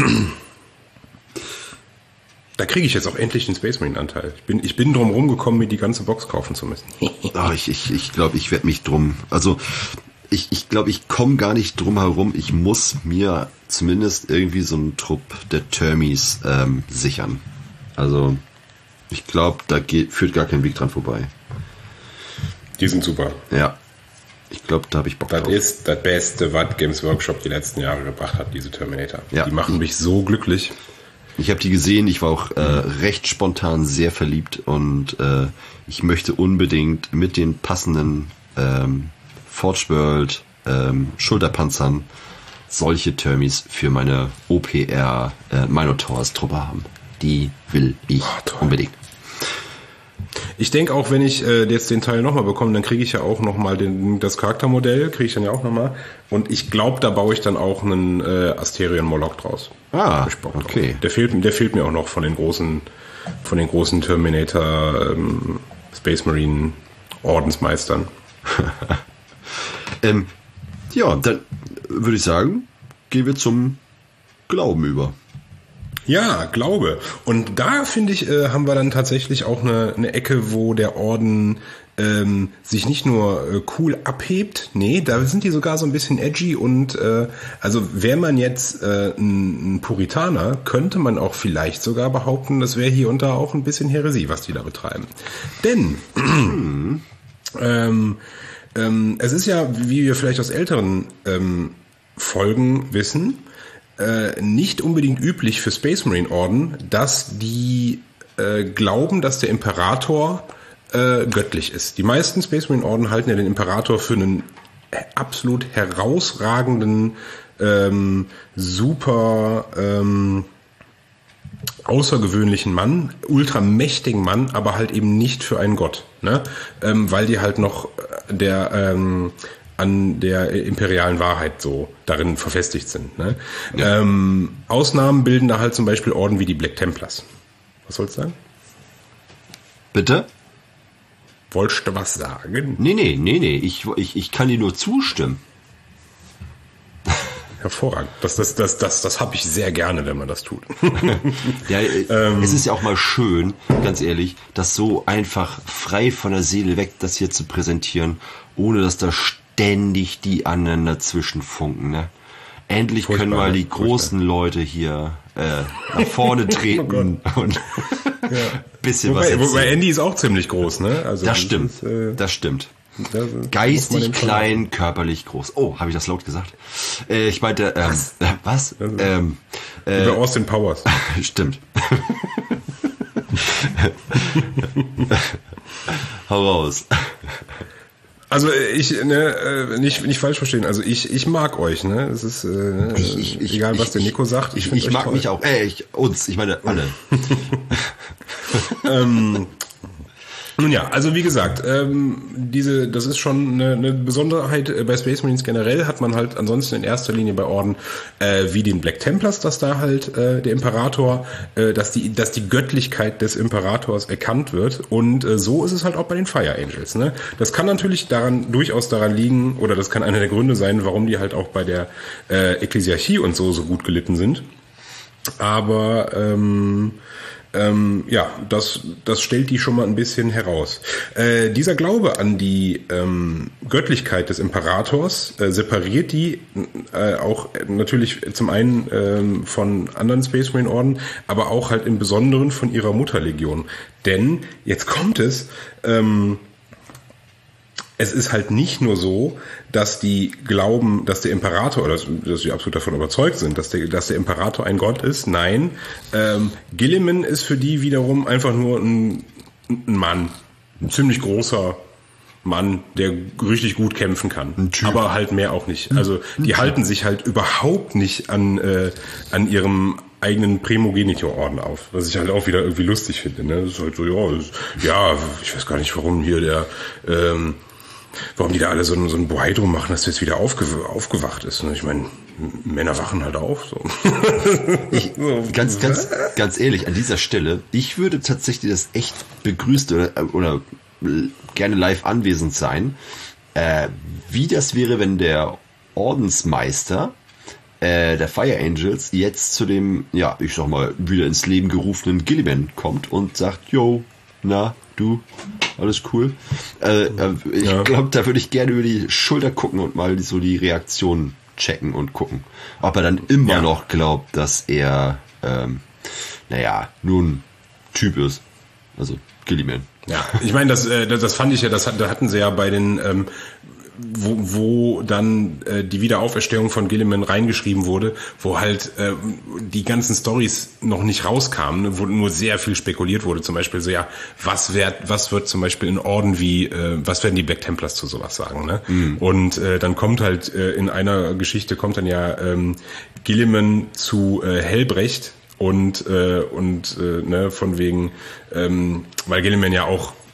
Da kriege ich jetzt auch endlich den Space Marine Anteil. Ich bin, ich bin drum rumgekommen, mir die ganze Box kaufen zu müssen. Ach, ich ich, ich glaube, ich werde mich drum, also ich ich, glaube, ich komme gar nicht drum herum. Ich muss mir zumindest irgendwie so einen Trupp der Termies ähm, sichern. Also ich glaube, da geht, führt gar kein Weg dran vorbei. Die sind super. Ja. Ich glaube, da habe ich Bock das drauf. Das ist das Beste, was Games Workshop die letzten Jahre gebracht hat, diese Terminator. Ja. Die machen mich so glücklich. Ich habe die gesehen, ich war auch äh, recht spontan sehr verliebt und äh, ich möchte unbedingt mit den passenden ähm, Forge World ähm, Schulterpanzern solche Termies für meine O P R äh, Minotaurs Truppe haben. Die will ich oh, unbedingt. Ich denke auch, wenn ich äh, jetzt den Teil nochmal bekomme, dann kriege ich ja auch nochmal das Charaktermodell, kriege ich dann ja auch nochmal. Und ich glaube, da baue ich dann auch einen äh, Asterion Moloch draus. Ah, okay. Drauf. Der fehlt, der fehlt mir auch noch von den großen, von den großen Terminator, ähm, Space Marine Ordensmeistern. ähm, ja, dann würde ich sagen, gehen wir zum Glauben über. Ja, Glaube. Und da, finde ich, äh, haben wir dann tatsächlich auch eine, eine Ecke, wo der Orden ähm, sich nicht nur äh, cool abhebt, nee, da sind die sogar so ein bisschen edgy und äh, also wäre man jetzt äh, ein, ein Puritaner, könnte man auch vielleicht sogar behaupten, das wäre hier und da auch ein bisschen Häresie, was die da betreiben. Denn ähm, ähm, es ist ja, wie wir vielleicht aus älteren ähm, Folgen wissen, Äh, nicht unbedingt üblich für Space Marine Orden, dass die äh, glauben, dass der Imperator äh, göttlich ist. Die meisten Space Marine Orden halten ja den Imperator für einen absolut herausragenden, ähm, super ähm, außergewöhnlichen Mann, ultramächtigen Mann, aber halt eben nicht für einen Gott, ne? Ähm, weil die halt noch der ähm, an der imperialen Wahrheit so darin verfestigt sind. Ne? Ja. Ähm, Ausnahmen bilden da halt zum Beispiel Orden wie die Black Templars. Was sollst du sagen? Bitte? Wolltest du was sagen? Nee, nee, nee, nee. Ich, ich, ich kann dir nur zustimmen. Hervorragend. Das, das, das, das, das habe ich sehr gerne, wenn man das tut. Ja, ähm, es ist ja auch mal schön, ganz ehrlich, das so einfach frei von der Seele weg, das hier zu präsentieren, ohne dass da ständig die anderen dazwischen funken. Ne? Endlich furchtbar, können mal die furchtbar. großen Leute hier äh, nach vorne treten oh und ja. bisschen wobei, was erzählen. Wobei Andy ist auch ziemlich groß, ne? Also das stimmt, das, äh, das stimmt. Das, geistig klein, körperlich groß. Oh, habe ich das laut gesagt? Äh, ich meinte, ähm, was? Äh, was? Ähm, äh, Über Austin Powers. Stimmt. Hau raus. Also ich, ne, nicht, nicht falsch verstehen, also ich, ich mag euch, ne, es ist, äh, ich, ich, egal was ich, der Nico sagt, ich, ich, ich mag toll. mich auch, äh, ich, uns, ich meine alle. ähm, nun ja, also wie gesagt, ähm, diese, das ist schon eine, eine Besonderheit bei Space Marines generell, hat man halt ansonsten in erster Linie bei Orden äh, wie den Black Templars, dass da halt äh, der Imperator, äh, dass die, dass die Göttlichkeit des Imperators erkannt wird und äh, so ist es halt auch bei den Fire Angels. Ne? Das kann natürlich daran durchaus daran liegen oder das kann einer der Gründe sein, warum die halt auch bei der äh, Ekklesiarchie und so so gut gelitten sind. Aber ähm, Ähm, ja, das, das stellt die schon mal ein bisschen heraus. Äh, dieser Glaube an die ähm, Göttlichkeit des Imperators äh, separiert die äh, auch natürlich zum einen ähm, von anderen Space Marine Orden, aber auch halt im Besonderen von ihrer Mutterlegion. Denn, jetzt kommt es, ähm, es ist halt nicht nur so, dass die glauben, dass der Imperator, oder dass sie absolut davon überzeugt sind, dass der, dass der Imperator ein Gott ist. Nein, ähm, Guilliman ist für die wiederum einfach nur ein, ein Mann, ein ziemlich großer Mann, der richtig gut kämpfen kann, aber halt mehr auch nicht. Also die halten sich halt überhaupt nicht an äh, an ihrem eigenen Primogenitor-Orden auf, was ich halt auch wieder irgendwie lustig finde. Ne? Das ist halt so, ja, das, ja, ich weiß gar nicht, warum hier der ähm, warum die da alle so, so ein Bohai drum machen, dass das jetzt wieder aufge- aufgewacht ist. Ich meine, Männer wachen halt auf. So. Ich, ganz, ganz, ganz ehrlich, an dieser Stelle, ich würde tatsächlich das echt begrüßen oder, oder gerne live anwesend sein, äh, wie das wäre, wenn der Ordensmeister äh, der Fire Angels jetzt zu dem, ja, ich sag mal, wieder ins Leben gerufenen Guilliman kommt und sagt, yo, na, du, alles cool. Äh, ich ja. glaube, da würde ich gerne über die Schulter gucken und mal so die Reaktionen checken und gucken, ob er dann immer ja. noch glaubt, dass er, ähm, naja, nur ein Typ ist. Also Guilliman. Ja, ich meine, das, äh, das fand ich ja, das da hatten sie ja bei den, ähm, wo, wo dann äh, die Wiederauferstehung von Guilliman reingeschrieben wurde, wo halt äh, die ganzen Storys noch nicht rauskamen, ne, wo nur sehr viel spekuliert wurde, zum Beispiel so, ja, was wird, was wird zum Beispiel in Orden wie, äh, was werden die Black Templars zu sowas sagen, ne? Mhm. Und äh, dann kommt halt äh, in einer Geschichte kommt dann ja ähm, Guilliman zu äh, Helbrecht und äh, und äh, ne, von wegen, ähm, weil Guilliman ja auch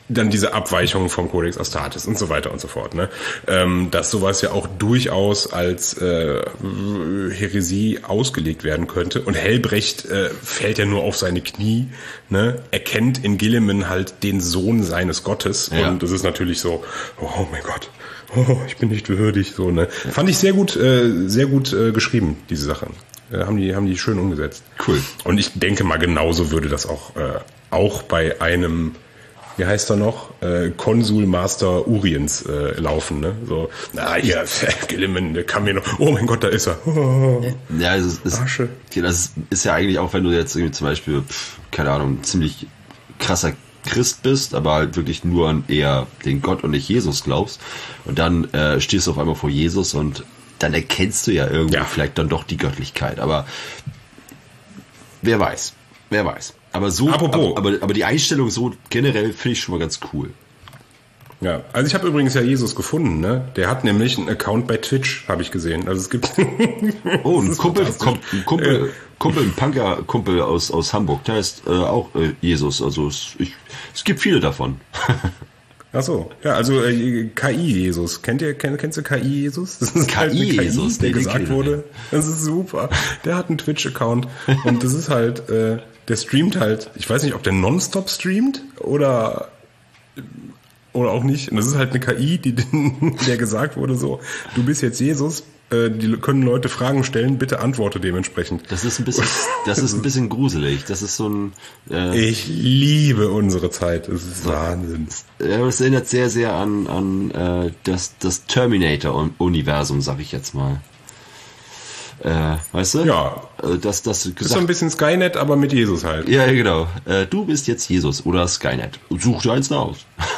dann diese Abweichungen vom Codex Astartes und so weiter und so fort, ne? Ähm, dass sowas ja auch durchaus als äh, Häresie ausgelegt werden könnte. Und Helbrecht äh, fällt ja nur auf seine Knie, ne? Erkennt in Guilliman halt den Sohn seines Gottes. Ja. Und das ist natürlich so, oh mein Gott, oh, ich bin nicht würdig, so, ne? Ja. Fand ich sehr gut, äh, sehr gut äh, geschrieben, diese Sache. Äh, haben die, haben die schön umgesetzt. Cool. Und ich denke mal, genauso würde das auch, äh, auch bei einem, wie heißt er noch, äh, Konsul Master Uriens äh, laufen, ne? So, na ja, Guilliman, der kann mir noch, oh mein Gott, da ist er. Oh, ja, es ist, Asche. Das ist ja eigentlich auch, wenn du jetzt irgendwie zum Beispiel, pf, keine Ahnung, ziemlich krasser Christ bist, aber halt wirklich nur an eher den Gott und nicht Jesus glaubst. Und dann äh, stehst du auf einmal vor Jesus und dann erkennst du ja irgendwie ja. vielleicht dann doch die Göttlichkeit. Aber wer weiß, wer weiß. Aber so, Apropos. Aber, aber, aber die Einstellung so generell finde ich schon mal ganz cool. Ja, also ich habe übrigens ja Jesus gefunden, ne? Der hat nämlich einen Account bei Twitch, habe ich gesehen. Also es gibt oh, ein Kumpel, ein Kumpel, Kumpel, ein Punker-Kumpel aus aus Hamburg, der ist äh, auch äh, Jesus. Also es, ich, es gibt viele davon. Ach so, ja, also äh, K I-Jesus. Kennt ihr, kenn, kennst du K I-Jesus? Das ist K I-Jesus, der gesagt wurde. Das ist super. Der hat einen Twitch-Account und das ist halt, äh, der streamt halt, ich weiß nicht, ob der nonstop streamt oder oder auch nicht. Und das ist halt eine K I, die der gesagt wurde so, du bist jetzt Jesus, äh, die können Leute Fragen stellen, bitte antworte dementsprechend. Das ist ein bisschen, das ist ein bisschen gruselig. Das ist so ein. Äh, ich liebe unsere Zeit. Das ist Wahnsinn. Ja, das erinnert sehr, sehr an an äh, das das Terminator-Universum, sag ich jetzt mal. Äh, weißt du? Ja. Das, das gesagt, ist so ein bisschen Skynet, aber mit Jesus halt. Ja, genau. Äh, du bist jetzt Jesus oder Skynet. Such dir eins aus.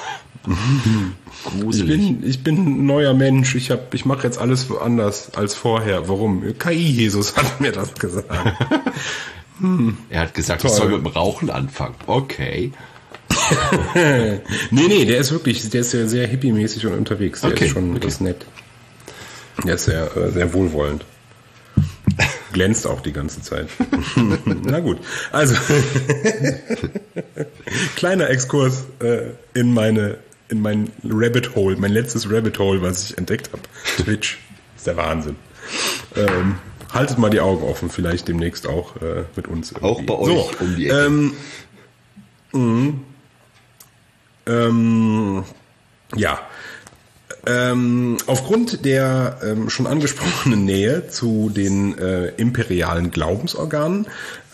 ich bin, ich bin ein neuer Mensch. Ich hab, ich mache jetzt alles anders als vorher. Warum? K I-Jesus hat mir das gesagt. hm. Er hat gesagt, Toll. Ich soll mit dem Rauchen anfangen. Okay. nee, nee, der ist wirklich, der ist sehr, sehr hippie-mäßig und unterwegs. Der okay. ist schon, okay. das ist nett. Der ist sehr, sehr wohlwollend. Glänzt auch die ganze Zeit. Na gut, also kleiner Exkurs äh, in meine in mein Rabbit Hole, mein letztes Rabbit Hole, was ich entdeckt habe. Twitch ist der Wahnsinn. Ähm, haltet mal die Augen offen, vielleicht demnächst auch äh, mit uns. Irgendwie. Auch bei euch so, um die Ecke. Ähm, mh, ähm, ja. Ähm, aufgrund der ähm, schon angesprochenen Nähe zu den äh, imperialen Glaubensorganen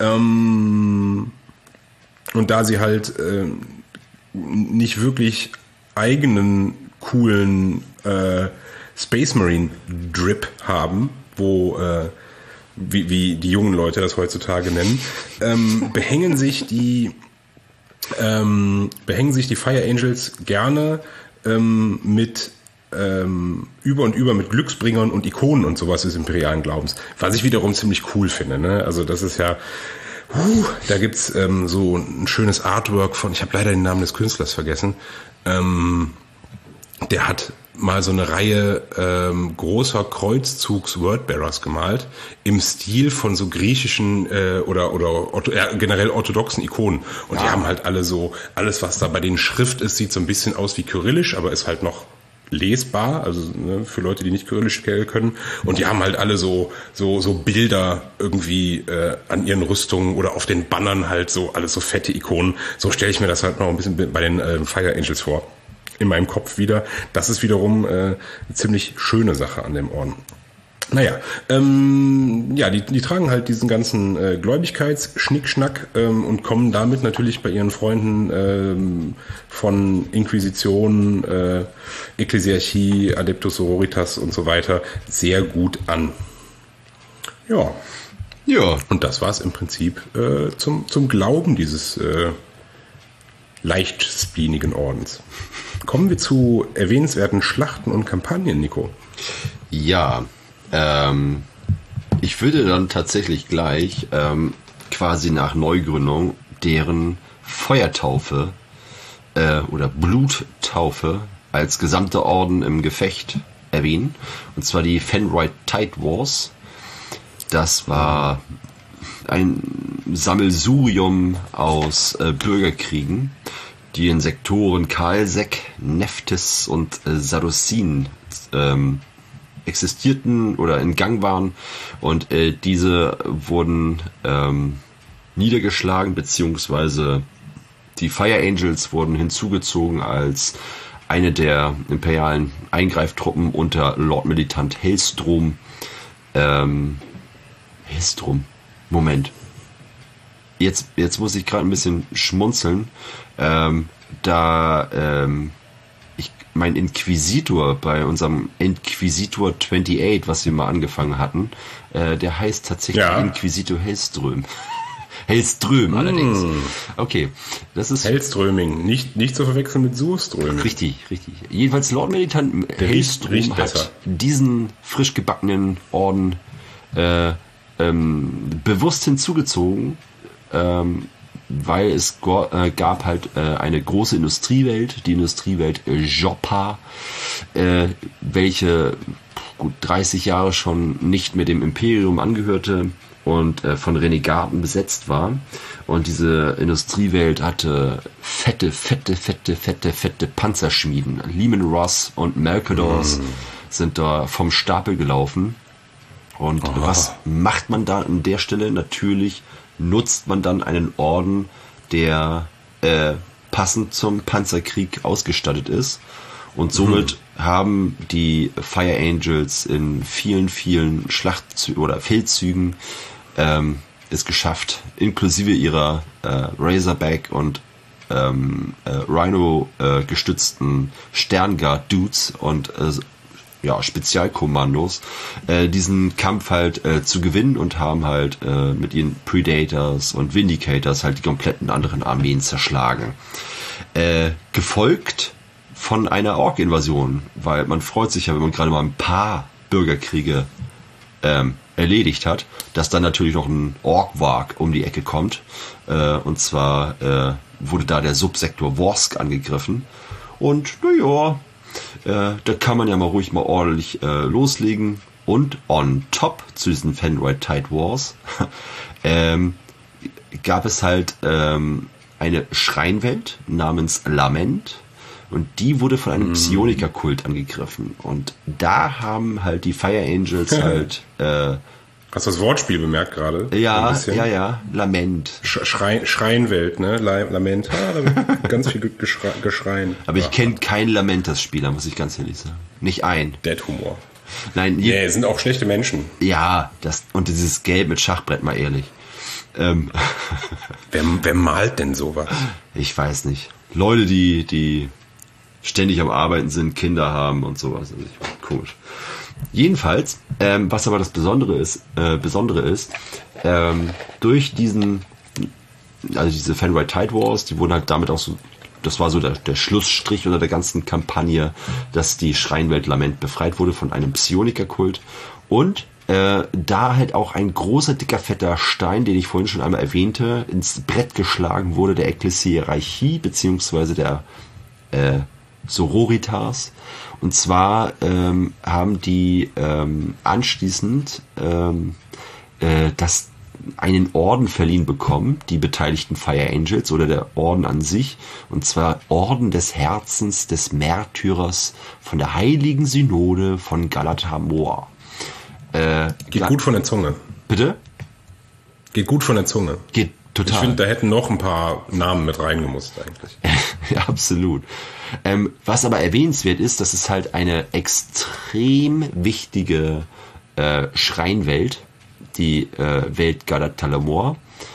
ähm, und da sie halt äh, nicht wirklich eigenen coolen äh, Space Marine Drip haben, wo äh, wie, wie die jungen Leute das heutzutage nennen, ähm, behängen sich die ähm, behängen sich die Fire Angels gerne ähm, mit Ähm, über und über mit Glücksbringern und Ikonen und sowas des imperialen Glaubens, was ich wiederum ziemlich cool finde, ne? Also das ist ja, uh, da gibt's ähm, so ein schönes Artwork von, ich habe leider den Namen des Künstlers vergessen, ähm, der hat mal so eine Reihe ähm, großer Kreuzzugs-Wordbearers gemalt im Stil von so griechischen äh, oder oder ortho, ja, generell orthodoxen Ikonen und ja. Die haben halt alle so, alles was da bei denen Schrift ist, sieht so ein bisschen aus wie kyrillisch, aber ist halt noch lesbar, also ne, für Leute, die nicht kyrillisch können. Und die haben halt alle so so so Bilder irgendwie äh, an ihren Rüstungen oder auf den Bannern halt so, alles so fette Ikonen. So stelle ich mir das halt noch ein bisschen bei den äh, Fire Angels vor. In meinem Kopf wieder. Das ist wiederum äh, eine ziemlich schöne Sache an dem Orden. Naja, ähm, ja, die, die tragen halt diesen ganzen äh, Gläubigkeits-Schnickschnack ähm, und kommen damit natürlich bei ihren Freunden ähm, von Inquisition, äh, Ekklesiarchie, Adeptus Sororitas und so weiter sehr gut an. Ja. Ja. Und das war es im Prinzip äh, zum, zum Glauben dieses äh, leicht spleenigen Ordens. Kommen wir zu erwähnenswerten Schlachten und Kampagnen, Nico. Ja, Ähm, ich würde dann tatsächlich gleich ähm, quasi nach Neugründung deren Feuertaufe äh, oder Bluttaufe als gesamter Orden im Gefecht erwähnen. Und zwar die Fenrite Tide Wars. Das war ein Sammelsurium aus äh, Bürgerkriegen, die in Sektoren Kaalsek, Nephthys und äh, Sadusin ähm, existierten oder in Gang waren, und äh, diese wurden ähm, niedergeschlagen, beziehungsweise die Fire Angels wurden hinzugezogen als eine der imperialen Eingreiftruppen unter Lord Militant Hailstrom. Ähm, Hailstrom. Moment. Jetzt, jetzt muss ich gerade ein bisschen schmunzeln. Ähm, da ähm, ich mein Inquisitor bei unserem Inquisitor achtundzwanzig, was wir mal angefangen hatten, äh, der heißt tatsächlich ja. Inquisitor Hellström. Hellström allerdings. Mm. Okay, das ist Hellströming, nicht nicht zu verwechseln mit Surströming. Richtig, richtig. Jedenfalls Lord Militant Hellström hat besser. diesen frisch gebackenen Orden äh, ähm, bewusst hinzugezogen, ähm, weil es go- äh, gab halt äh, eine große Industriewelt, die Industriewelt äh, Joppa, äh, welche gut dreißig Jahre schon nicht mehr dem Imperium angehörte und äh, von Renegaten besetzt war. Und diese Industriewelt hatte fette, fette, fette, fette, fette Panzerschmieden. Lehman Ross und Mercadors mm. sind da vom Stapel gelaufen. Und oh. was macht man da an der Stelle? Natürlich nutzt man dann einen Orden, der äh, passend zum Panzerkrieg ausgestattet ist. Und somit mhm. haben die Fire Angels in vielen, vielen Schlachtzügen oder Feldzügen ähm, es geschafft, inklusive ihrer äh, Razorback und ähm, äh, Rhino äh, gestützten Sternguard-Dudes und äh, ja, Spezialkommandos, äh, diesen Kampf halt äh, zu gewinnen, und haben halt äh, mit ihren Predators und Vindicators halt die kompletten anderen Armeen zerschlagen. Äh, gefolgt von einer Ork-Invasion, weil man freut sich ja, wenn man gerade mal ein paar Bürgerkriege ähm, erledigt hat, dass dann natürlich noch ein Ork-Warg um die Ecke kommt. Äh, und zwar äh, wurde da der Subsektor Worsk angegriffen. Und naja, äh, da kann man ja mal ruhig mal ordentlich äh, loslegen. Und on top zu diesen Fenrir Tide Wars ähm, gab es halt ähm, eine Schreinwelt namens Lament. Und die wurde von einem Psioniker-Kult angegriffen. Und da haben halt die Fire Angels halt... Äh, Hast du das Wortspiel bemerkt gerade? Ja, ja, ja. Lament. Schrein, Schreinwelt, ne? Lament. Ah, da wird ganz viel Geschrei, Geschreien. Aber ich kenne kein Lament-Spieler, muss ich ganz ehrlich sagen. Nicht ein. Dead Humor. Nein, ja, yeah, sind auch schlechte Menschen. Ja, das und dieses Gelb mit Schachbrett, mal ehrlich. Ähm. Wer, wer malt denn sowas? Ich weiß nicht. Leute, die, die ständig am Arbeiten sind, Kinder haben und sowas. Also ich, komisch. Jedenfalls, ähm, was aber das Besondere ist, äh, Besondere ist, ähm, durch diesen, also diese Fenrir Tide Wars, die wurden halt damit auch so, das war so der, der Schlussstrich unter der ganzen Kampagne, dass die Schreinwelt Lament befreit wurde von einem Psioniker-Kult, und äh, da halt auch ein großer, dicker, fetter Stein, den ich vorhin schon einmal erwähnte, ins Brett geschlagen wurde, der Ekklesiarchie, beziehungsweise der äh, Sororitas. Und zwar ähm, haben die ähm, anschließend ähm, äh, das einen Orden verliehen bekommen, die beteiligten Fire Angels oder der Orden an sich, und zwar Orden des Herzens des Märtyrers von der Heiligen Synode von Galathamor. Äh, Geht gut von der Zunge. Bitte? Geht gut von der Zunge. Geht total. Ich finde, da hätten noch ein paar Namen mit reingemusst eigentlich. Ja, absolut. Ähm, was aber erwähnenswert ist, das ist halt eine extrem wichtige äh, Schreinwelt, die äh, Welt Galathamor,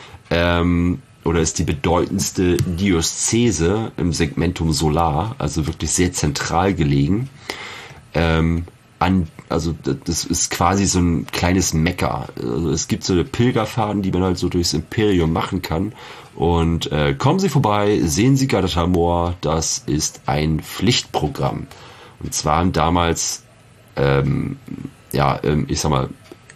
ähm, oder ist die bedeutendste Diözese im Segmentum Solar, also wirklich sehr zentral gelegen. Ähm, an, also das ist quasi so ein kleines Mekka. Also es gibt so Pilgerfahrten, die man halt so durchs Imperium machen kann. Und äh, kommen Sie vorbei, sehen Sie Galathamor, das ist ein Pflichtprogramm. Und zwar haben damals, ähm, ja, ähm, ich sag mal,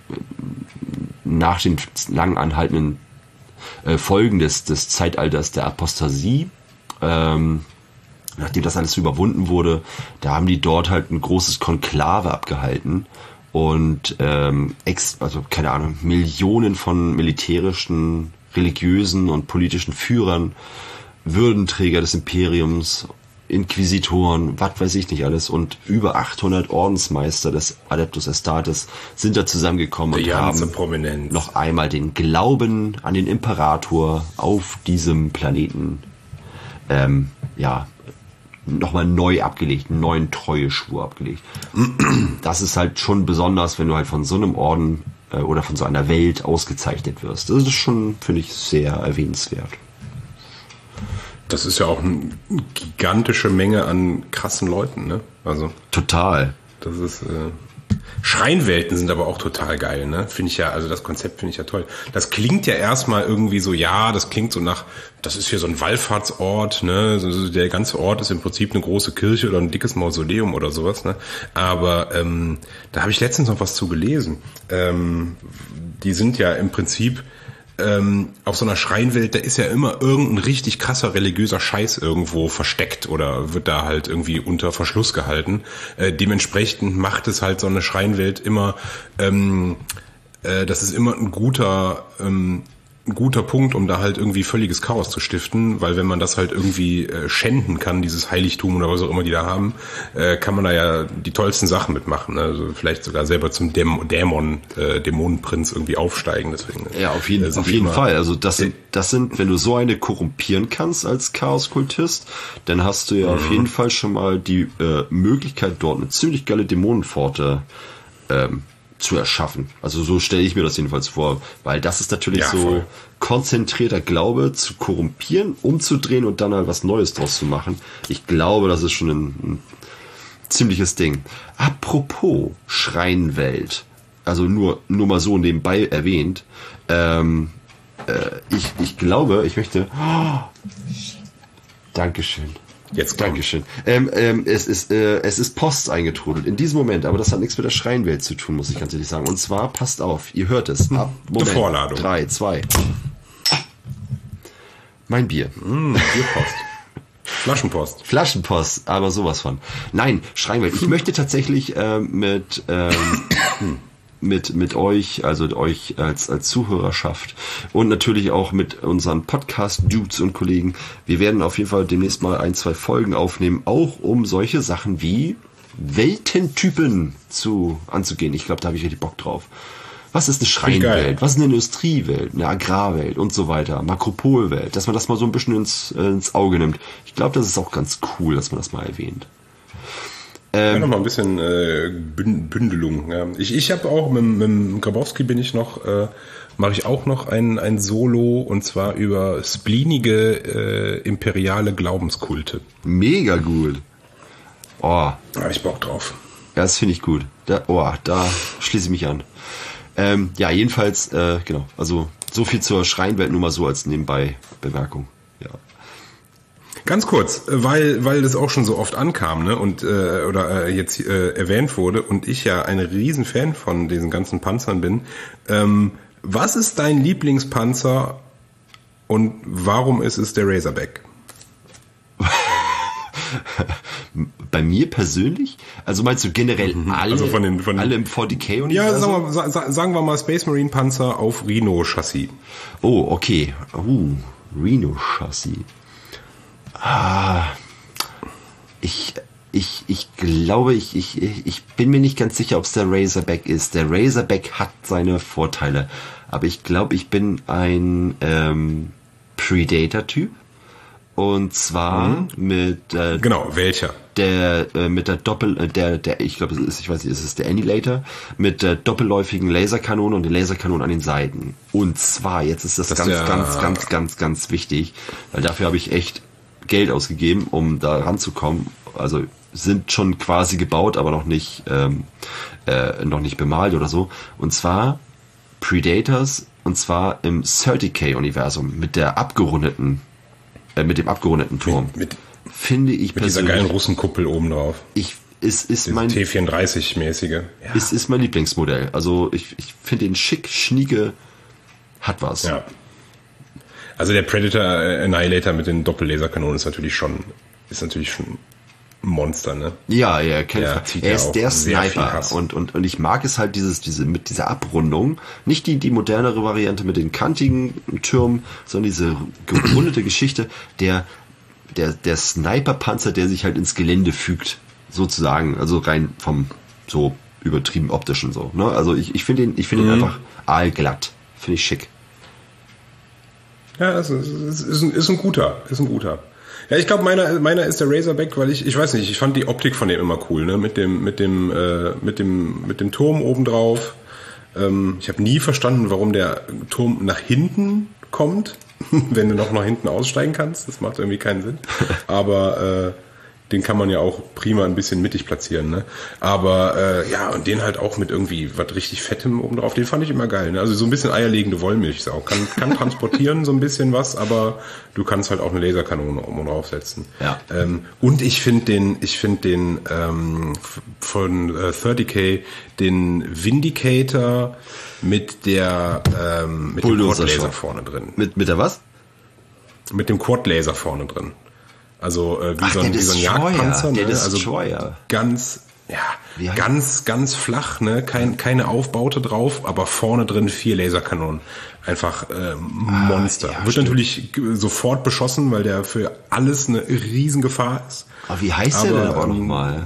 nach den lang anhaltenden äh, Folgen des, des Zeitalters der Apostasie, ähm, nachdem das alles überwunden wurde, da haben die dort halt ein großes Konklave abgehalten und ähm, ex, also keine Ahnung, Millionen von militärischen, religiösen und politischen Führern Würdenträger des Imperiums, Inquisitoren, was weiß ich nicht alles, und über achthundert Ordensmeister des Adeptus Astartes sind da zusammengekommen Die und haben Prominenz. noch einmal den Glauben an den Imperator auf diesem Planeten ähm, ja nochmal neu abgelegt, einen neuen Treueschwur abgelegt. Das ist halt schon besonders, wenn du halt von so einem Orden äh, oder von so einer Welt ausgezeichnet wirst. Das ist schon, finde ich, sehr erwähnenswert. Das ist ja auch eine gigantische Menge an krassen Leuten, ne? Also total. Das ist äh, Schreinwelten sind aber auch total geil, ne? Finde ich ja, also das Konzept finde ich ja toll. Das klingt ja erstmal irgendwie so, ja, das klingt so nach, das ist hier so ein Wallfahrtsort, ne? Also der ganze Ort ist im Prinzip eine große Kirche oder ein dickes Mausoleum oder sowas, ne? Aber ähm, da habe ich letztens noch was zu gelesen. Ähm, die sind ja im Prinzip Ähm, auf so einer Schreinwelt, da ist ja immer irgendein richtig krasser religiöser Scheiß irgendwo versteckt oder wird da halt irgendwie unter Verschluss gehalten. Äh, dementsprechend macht es halt so eine Schreinwelt immer, ähm, äh, das ist immer ein guter, ähm, ein guter Punkt, um da halt irgendwie völliges Chaos zu stiften, weil wenn man das halt irgendwie äh, schänden kann, dieses Heiligtum oder was auch immer die da haben, äh, kann man da ja die tollsten Sachen mitmachen. Also vielleicht sogar selber zum Dämon, Dämon äh, Dämonenprinz irgendwie aufsteigen. Deswegen, ja, auf jeden, äh, auf jeden Fall. Also das sind, das sind, wenn du so eine korrumpieren kannst als Chaoskultist, dann hast du ja mhm. auf jeden Fall schon mal die äh, Möglichkeit, dort eine ziemlich geile Dämonenpforte ähm, zu erschaffen. Also so stelle ich mir das jedenfalls vor, weil das ist natürlich ja, so voll. konzentrierter Glaube zu korrumpieren, umzudrehen und dann halt was Neues draus zu machen. Ich glaube, das ist schon ein, ein ziemliches Ding. Apropos Schreinwelt, also nur nur mal so nebenbei erwähnt, ähm, äh, ich, ich glaube, ich möchte oh, Dankeschön. Jetzt Dankeschön. Ähm, ähm, es ist äh, es ist Post eingetrudelt in diesem Moment, aber das hat nichts mit der Schreinwelt zu tun, muss ich ganz ehrlich sagen. Und zwar, passt auf, ihr hört es. Ab Moment. Vorladung. Drei, zwei. Mein Bier. Mm, Bierpost. Flaschenpost. Flaschenpost, aber sowas von. Nein, Schreinwelt. Ich möchte tatsächlich äh, mit ähm, mit mit euch, also euch als als Zuhörerschaft und natürlich auch mit unseren Podcast-Dudes und Kollegen, wir werden auf jeden Fall demnächst mal ein, zwei Folgen aufnehmen, auch um solche Sachen wie Weltentypen zu anzugehen. Ich glaube, da habe ich richtig Bock drauf. Was ist eine Schreinwelt? Was ist eine Industriewelt? Eine Agrarwelt und so weiter? Makropolwelt? Dass man das mal so ein bisschen ins, äh, ins Auge nimmt. Ich glaube, das ist auch ganz cool, dass man das mal erwähnt. Ähm, ja, noch mal ein bisschen äh, Bündelung. Ja. Ich, ich habe auch mit, mit Grabowski bin ich noch, äh, mache ich auch noch ein, ein Solo und zwar über spleenige äh, imperiale Glaubenskulte. Mega gut. Oh. Da habe ich Bock drauf. Ja, das finde ich gut. Da, oh, da schließe ich mich an. Ähm, ja, jedenfalls, äh, genau. Also so viel zur Schreinwelt, nur mal so als Nebenbei-Bemerkung. Ja. Ganz kurz, weil weil das auch schon so oft ankam, ne, und äh, oder äh, jetzt äh, erwähnt wurde und ich ja ein riesen Fan von diesen ganzen Panzern bin. Ähm, was ist dein Lieblingspanzer und warum ist es der Razorback? Bei mir persönlich? Also meinst du generell alle, also von den, von den, alle im vierzig K-Universum? Ja, sagen wir, sagen wir mal Space Marine Panzer auf Rhino-Chassis. Oh, okay. Uh, Rhino-Chassis. Ah, ich, ich, ich glaube, ich, ich, ich bin mir nicht ganz sicher, ob es der Razorback ist. Der Razorback hat seine Vorteile, aber ich glaube, ich bin ein ähm, Predator-Typ. Und zwar mhm. mit äh, genau welcher der äh, mit der Doppel äh, der der ich glaube es ist ich weiß nicht ist es der Annihilator mit der doppelläufigen Laserkanone und den Laserkanonen an den Seiten. Und zwar jetzt ist das, das ganz, ganz ganz ganz ganz ganz wichtig, weil dafür habe ich echt Geld ausgegeben, um da ranzukommen. Also sind schon quasi gebaut, aber noch nicht ähm, äh, noch nicht bemalt oder so. Und zwar Predators und zwar im dreißig K-Universum mit der abgerundeten mit dem abgerundeten Turm. Mit, mit, Finde ich mit dieser geilen Russenkuppel oben drauf. Ich, es ist Diese mein T vierunddreißig-mäßige. Ja. Es ist mein Lieblingsmodell. Also ich, ich finde den schick, schnieke, hat was. Ja. Also der Predator Annihilator mit den Doppellaserkanonen ist natürlich schon, ist natürlich schon Monster, ne? Ja, ja, kämpft. zieht Er ja ist auch der sehr viel Sniper Hass. und, und, und ich mag es halt dieses, diese, mit dieser Abrundung. Nicht die, die modernere Variante mit den kantigen Türmen, sondern diese gerundete Geschichte, der, der, der Sniper-Panzer, der sich halt ins Gelände fügt, sozusagen. Also rein vom, so übertrieben optischen so, ne? Also ich, ich finde ihn, ich finde Mhm. ihn einfach aalglatt. Finde ich schick. Ja, es ist, es ist, ein, ist ein guter, ist ein guter. Ja, ich glaube, meiner, meiner ist der Razorback, weil ich, ich weiß nicht, ich fand die Optik von dem immer cool, ne, mit dem, mit dem, äh, mit dem, mit dem Turm obendrauf. Ähm, ich habe nie verstanden, warum der Turm nach hinten kommt, wenn du noch nach hinten aussteigen kannst. Das macht irgendwie keinen Sinn. Aber äh, den kann man ja auch prima ein bisschen mittig platzieren, ne? Aber äh, ja, und den halt auch mit irgendwie was richtig Fettem oben drauf, den fand ich immer geil, ne? Also so ein bisschen eierlegende Wollmilchsau. Kann, kann transportieren so ein bisschen was, aber du kannst halt auch eine Laserkanone oben draufsetzen. Ja. Ähm, und ich finde den, ich finde den ähm, von äh, dreißig K, den Vindicator mit der ähm, mit dem Bulldozer Quad-Laser Shot. vorne drin. Mit, mit der was? Mit dem Quad-Laser vorne drin. Also äh, wie, Ach, so ein, der wie so ein Destroyer, Jagdpanzer, der ne? Also Destroyer. ganz, ja, Wie heißt- ganz, ganz flach, ne? Kein, keine Aufbaute drauf, aber vorne drin vier Laserkanonen. Einfach äh, Monster. ja, Wird stimmt. natürlich g- sofort beschossen, weil der für alles eine Riesengefahr ist. Aber wie heißt der Aber, denn aber ähm, nochmal?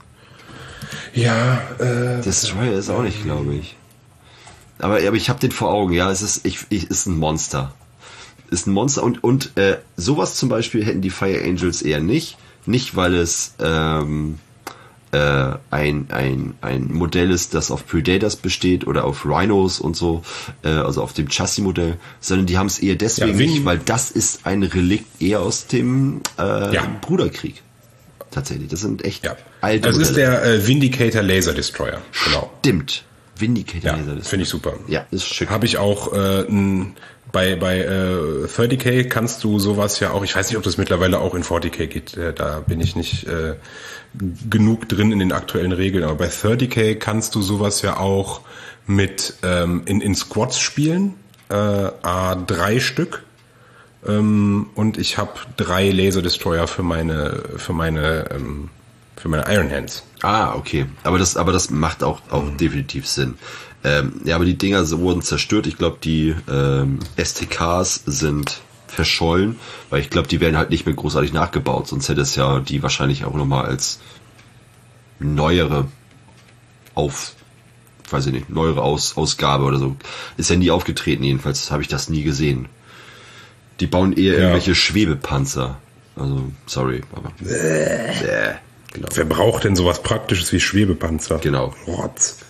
Ja, äh, Destroyer ist auch nicht, glaube ich. Aber, aber ich habe den vor Augen, ja, es ist, ich, ich, ist ein Monster. Ist ein Monster und, und äh, sowas zum Beispiel hätten die Fire Angels eher nicht. Nicht, weil es ähm, äh, ein, ein, ein Modell ist, das auf Predators besteht oder auf Rhinos und so, äh, also auf dem Chassis-Modell, sondern die haben es eher deswegen Ja, Wing- nicht, weil das ist ein Relikt eher aus dem äh, Ja. Bruderkrieg. Tatsächlich, das sind echt ja. alte Das ist Modelle. der äh, Vindicator Laser Destroyer. Genau. Stimmt. Vindicator Ja, Laser, das finde ich super. Ja, ist schick. Habe ich auch äh, n, bei bei äh, dreißig K kannst du sowas ja auch, ich weiß nicht, ob das mittlerweile auch in vierzig K geht, äh, da bin ich nicht äh, genug drin in den aktuellen Regeln, aber bei dreißig K kannst du sowas ja auch mit ähm, in, in Squads spielen, äh, A drei Stück, ähm, und ich habe drei Laser Destroyer für meine für meine ähm, für meine Iron Hands. Ah, okay. Aber das, aber das macht auch, auch Mhm. definitiv Sinn. Ähm, ja, aber die Dinger so wurden zerstört. Ich glaube, die ähm, S T Ks sind verschollen, weil ich glaube, die werden halt nicht mehr großartig nachgebaut. Sonst hätte es ja die wahrscheinlich auch nochmal als neuere auf, weiß ich nicht, neuere Aus, Ausgabe oder so. Ist ja nie aufgetreten, jedenfalls habe ich das nie gesehen. Die bauen eher Ja. irgendwelche Schwebepanzer. Also, sorry, aber. Bäh. Genau. Wer braucht denn sowas Praktisches wie Schwebepanzer? Genau. Rotz.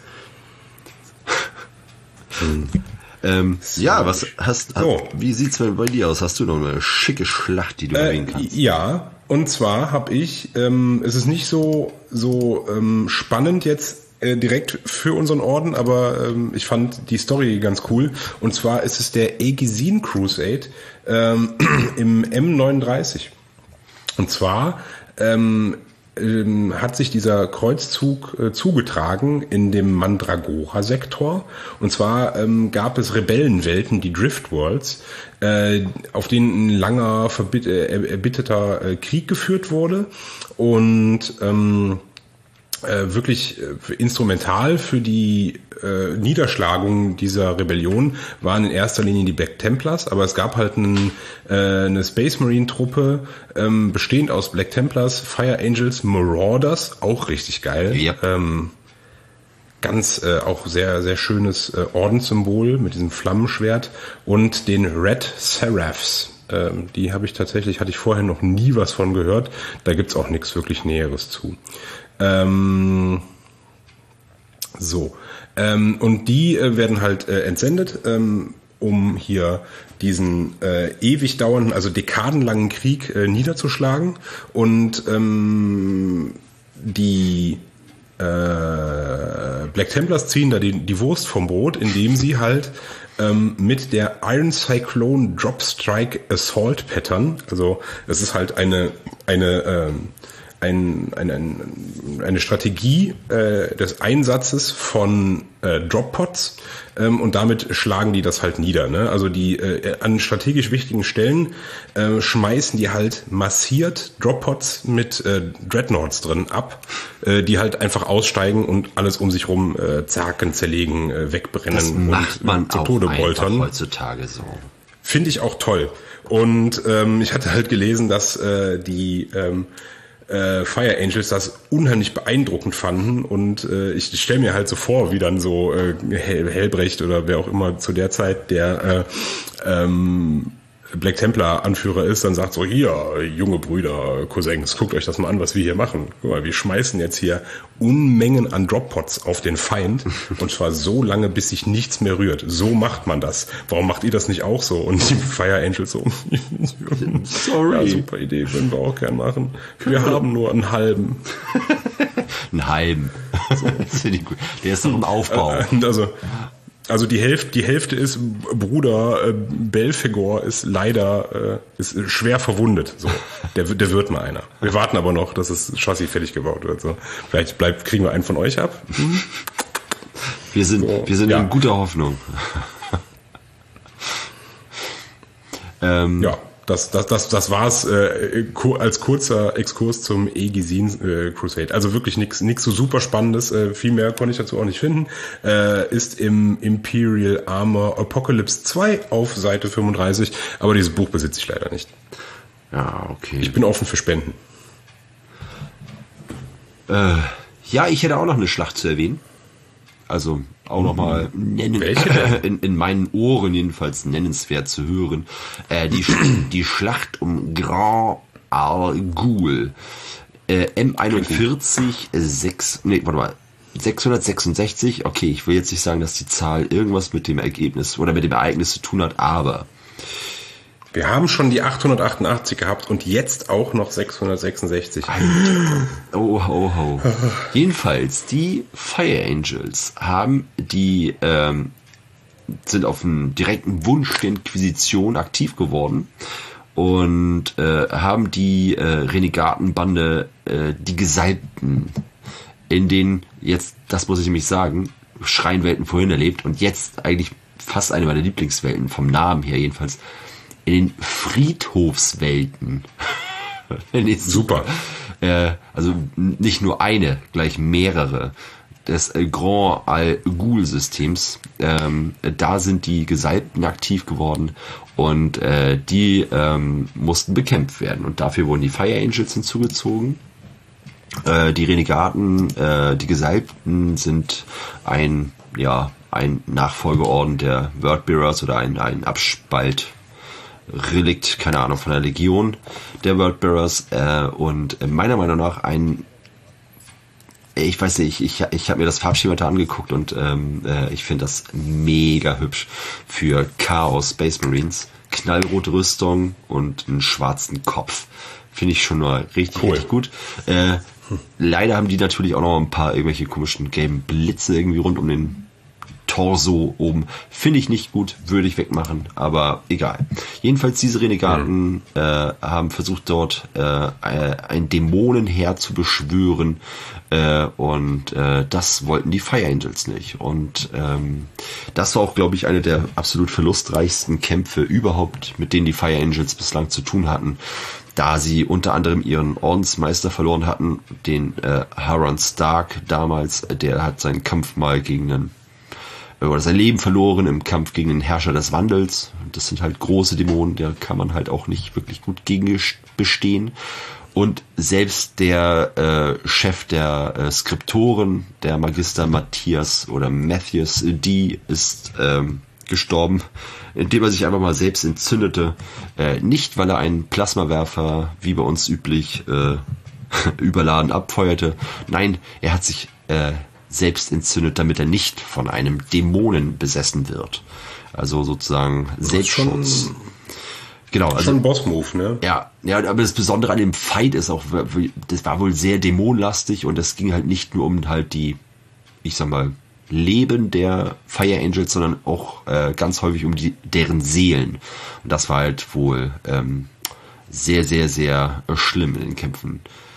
Ähm, ja, was hast, hast So. wie sieht's denn bei dir aus? Hast du noch eine schicke Schlacht, die du Äh, erwähnen kannst? ja, und zwar habe ich, ähm, es ist nicht so so ähm, spannend jetzt äh, direkt für unseren Orden, aber ähm, ich fand die Story ganz cool. Und zwar ist es der Aegizine Crusade ähm, im M neununddreißig. Und zwar ähm, ähm, hat sich dieser Kreuzzug äh, zugetragen in dem Mandragora-Sektor. Und zwar ähm, gab es Rebellenwelten, die Driftworlds, äh, auf denen ein langer, verbit äh, erbitterter äh, Krieg geführt wurde. Und ähm, äh, wirklich äh, instrumental für die äh, Niederschlagung dieser Rebellion waren in erster Linie die Black Templars, aber es gab halt ein, äh, eine Space Marine Truppe, ähm, bestehend aus Black Templars, Fire Angels, Marauders, auch richtig geil. Yep. Ähm, ganz äh, auch sehr, sehr schönes äh, Ordenssymbol mit diesem Flammenschwert und den Red Seraphs. Ähm, die habe ich tatsächlich, hatte ich vorher noch nie was von gehört. Da gibt's auch nichts wirklich Näheres zu. Ähm, so. Ähm, und die äh, werden halt äh, entsendet, ähm, um hier diesen äh, ewig dauernden, also dekadenlangen Krieg äh, niederzuschlagen. Und ähm, die äh, Black Templars ziehen da die, die Wurst vom Brot, indem sie halt ähm, mit der Iron Cyclone Drop Strike Assault Pattern, also es ist halt eine eine ähm, ein, ein, ein, eine Strategie äh, des Einsatzes von äh, Droppods ähm, und damit schlagen die das halt nieder. Ne? Also die äh, an strategisch wichtigen Stellen äh, schmeißen die halt massiert Droppods mit äh, Dreadnoughts drin ab, äh, die halt einfach aussteigen und alles um sich rum äh, zerhacken, zerlegen, äh, wegbrennen das macht und man äh, zu auch Tode einfach poltern. heutzutage so. Finde ich auch toll. Und ähm, ich hatte halt gelesen, dass äh, die ähm, äh, Fire Angels das unheimlich beeindruckend fanden und äh, ich stelle mir halt so vor, wie dann so äh, Hel- Helbrecht oder wer auch immer zu der Zeit der äh, ähm, Black Templar Anführer ist, dann sagt so, hier, junge Brüder, Cousins, guckt euch das mal an, was wir hier machen. Guck mal, wir schmeißen jetzt hier Unmengen an Droppods auf den Feind und zwar so lange, bis sich nichts mehr rührt. So macht man das. Warum macht ihr das nicht auch so? Und die Fire Angels so, sorry. Ja, super Idee, würden wir auch gern machen. Wir haben nur einen halben. Einen halben. So. Der ist doch im Aufbau. Also, Also die Hälfte, die Hälfte ist Bruder äh, Belphegor ist leider äh, ist schwer verwundet. So, der der wird mal einer. Wir warten aber noch, dass das Chassis fertig gebaut wird. So, vielleicht bleibt kriegen wir einen von euch ab. Hm? Wir sind so, wir sind ja. in guter Hoffnung. ähm, ja. Das, das, das, das war's äh, als kurzer Exkurs zum Aegis äh, Crusade. Also wirklich nichts nichts so super Spannendes. Äh, viel mehr konnte ich dazu auch nicht finden. Äh, ist im Imperial Armor Apocalypse zwei auf Seite fünfunddreißig. Aber dieses Buch besitze ich leider nicht. Ja, okay. Ich bin offen für Spenden. Äh, ja, ich hätte auch noch eine Schlacht zu erwähnen. Also auch nochmal nennen, in, in meinen Ohren jedenfalls nennenswert zu hören. Äh, die, die Schlacht um Grand Argul. Äh, M einundvierzig, sechs, nee, warte mal, sechshundertsechsundsechzig. Okay, ich will jetzt nicht sagen, dass die Zahl irgendwas mit dem Ergebnis oder mit dem Ereignis zu tun hat, aber wir haben schon die achthundertachtundachtzig gehabt und jetzt auch noch sechshundertsechsundsechzig. Oh, oh, oh. Jedenfalls, die Fire Angels haben die, ähm, sind auf einen direkten Wunsch der Inquisition aktiv geworden und äh, haben die äh, Renegatenbande, äh, die Gesalbten, in den jetzt, das muss ich nämlich sagen, Schreinwelten vorhin erlebt und jetzt eigentlich fast eine meiner Lieblingswelten, vom Namen her jedenfalls, in den Friedhofswelten. Super. Äh, also nicht nur eine, gleich mehrere des äh, Grand Al-Ghul-Systems. Ähm, da sind die Gesalbten aktiv geworden und äh, die ähm, mussten bekämpft werden. Und dafür wurden die Fire Angels hinzugezogen. Äh, die Renegaten, äh, die Gesalbten sind ein, ja, ein Nachfolgeorden der Wordbearers oder ein, ein Abspalt Relikt, keine Ahnung, von der Legion der Wordbearers äh, und meiner Meinung nach ein, ich weiß nicht, ich, ich, ich habe mir das Farbschema da angeguckt und ähm, äh, ich finde das mega hübsch für Chaos Space Marines. Knallrote Rüstung und einen schwarzen Kopf. Finde ich schon mal richtig, cool. richtig gut. Äh, leider haben die natürlich auch noch ein paar irgendwelche komischen gelben Blitze irgendwie rund um den Torso oben. Finde ich nicht gut, würde ich wegmachen, aber egal. Jedenfalls diese Renegaten mhm. äh, haben versucht dort äh, ein Dämonenheer zu beschwören äh, und äh, das wollten die Fire Angels nicht. Und ähm, das war auch, glaube ich, eine der absolut verlustreichsten Kämpfe überhaupt, mit denen die Fire Angels bislang zu tun hatten, da sie unter anderem ihren Ordensmeister verloren hatten, den äh, Haron Stark damals, der hat seinen Kampf mal gegen einen oder sein Leben verloren im Kampf gegen den Herrscher des Wandels. Das sind halt große Dämonen, da kann man halt auch nicht wirklich gut gegen bestehen. Und selbst der äh, Chef der äh, Skriptoren, der Magister Matthias oder Matthias D, ist ähm, gestorben, indem er sich einfach mal selbst entzündete. Äh, nicht, weil er einen Plasmawerfer, wie bei uns üblich, äh, überladen abfeuerte. Nein, er hat sich äh, selbst entzündet, damit er nicht von einem Dämonen besessen wird. Also sozusagen Selbstschutz. Schon, genau, also schon ein Boss-Move, ne? Ja, ja, aber das Besondere an dem Fight ist auch, das war wohl sehr dämonlastig und das ging halt nicht nur um halt die, ich sag mal, Leben der Fire Angels, sondern auch äh, ganz häufig um die deren Seelen. Und das war halt wohl ähm, sehr, sehr, sehr äh, schlimm in den Kämpfen.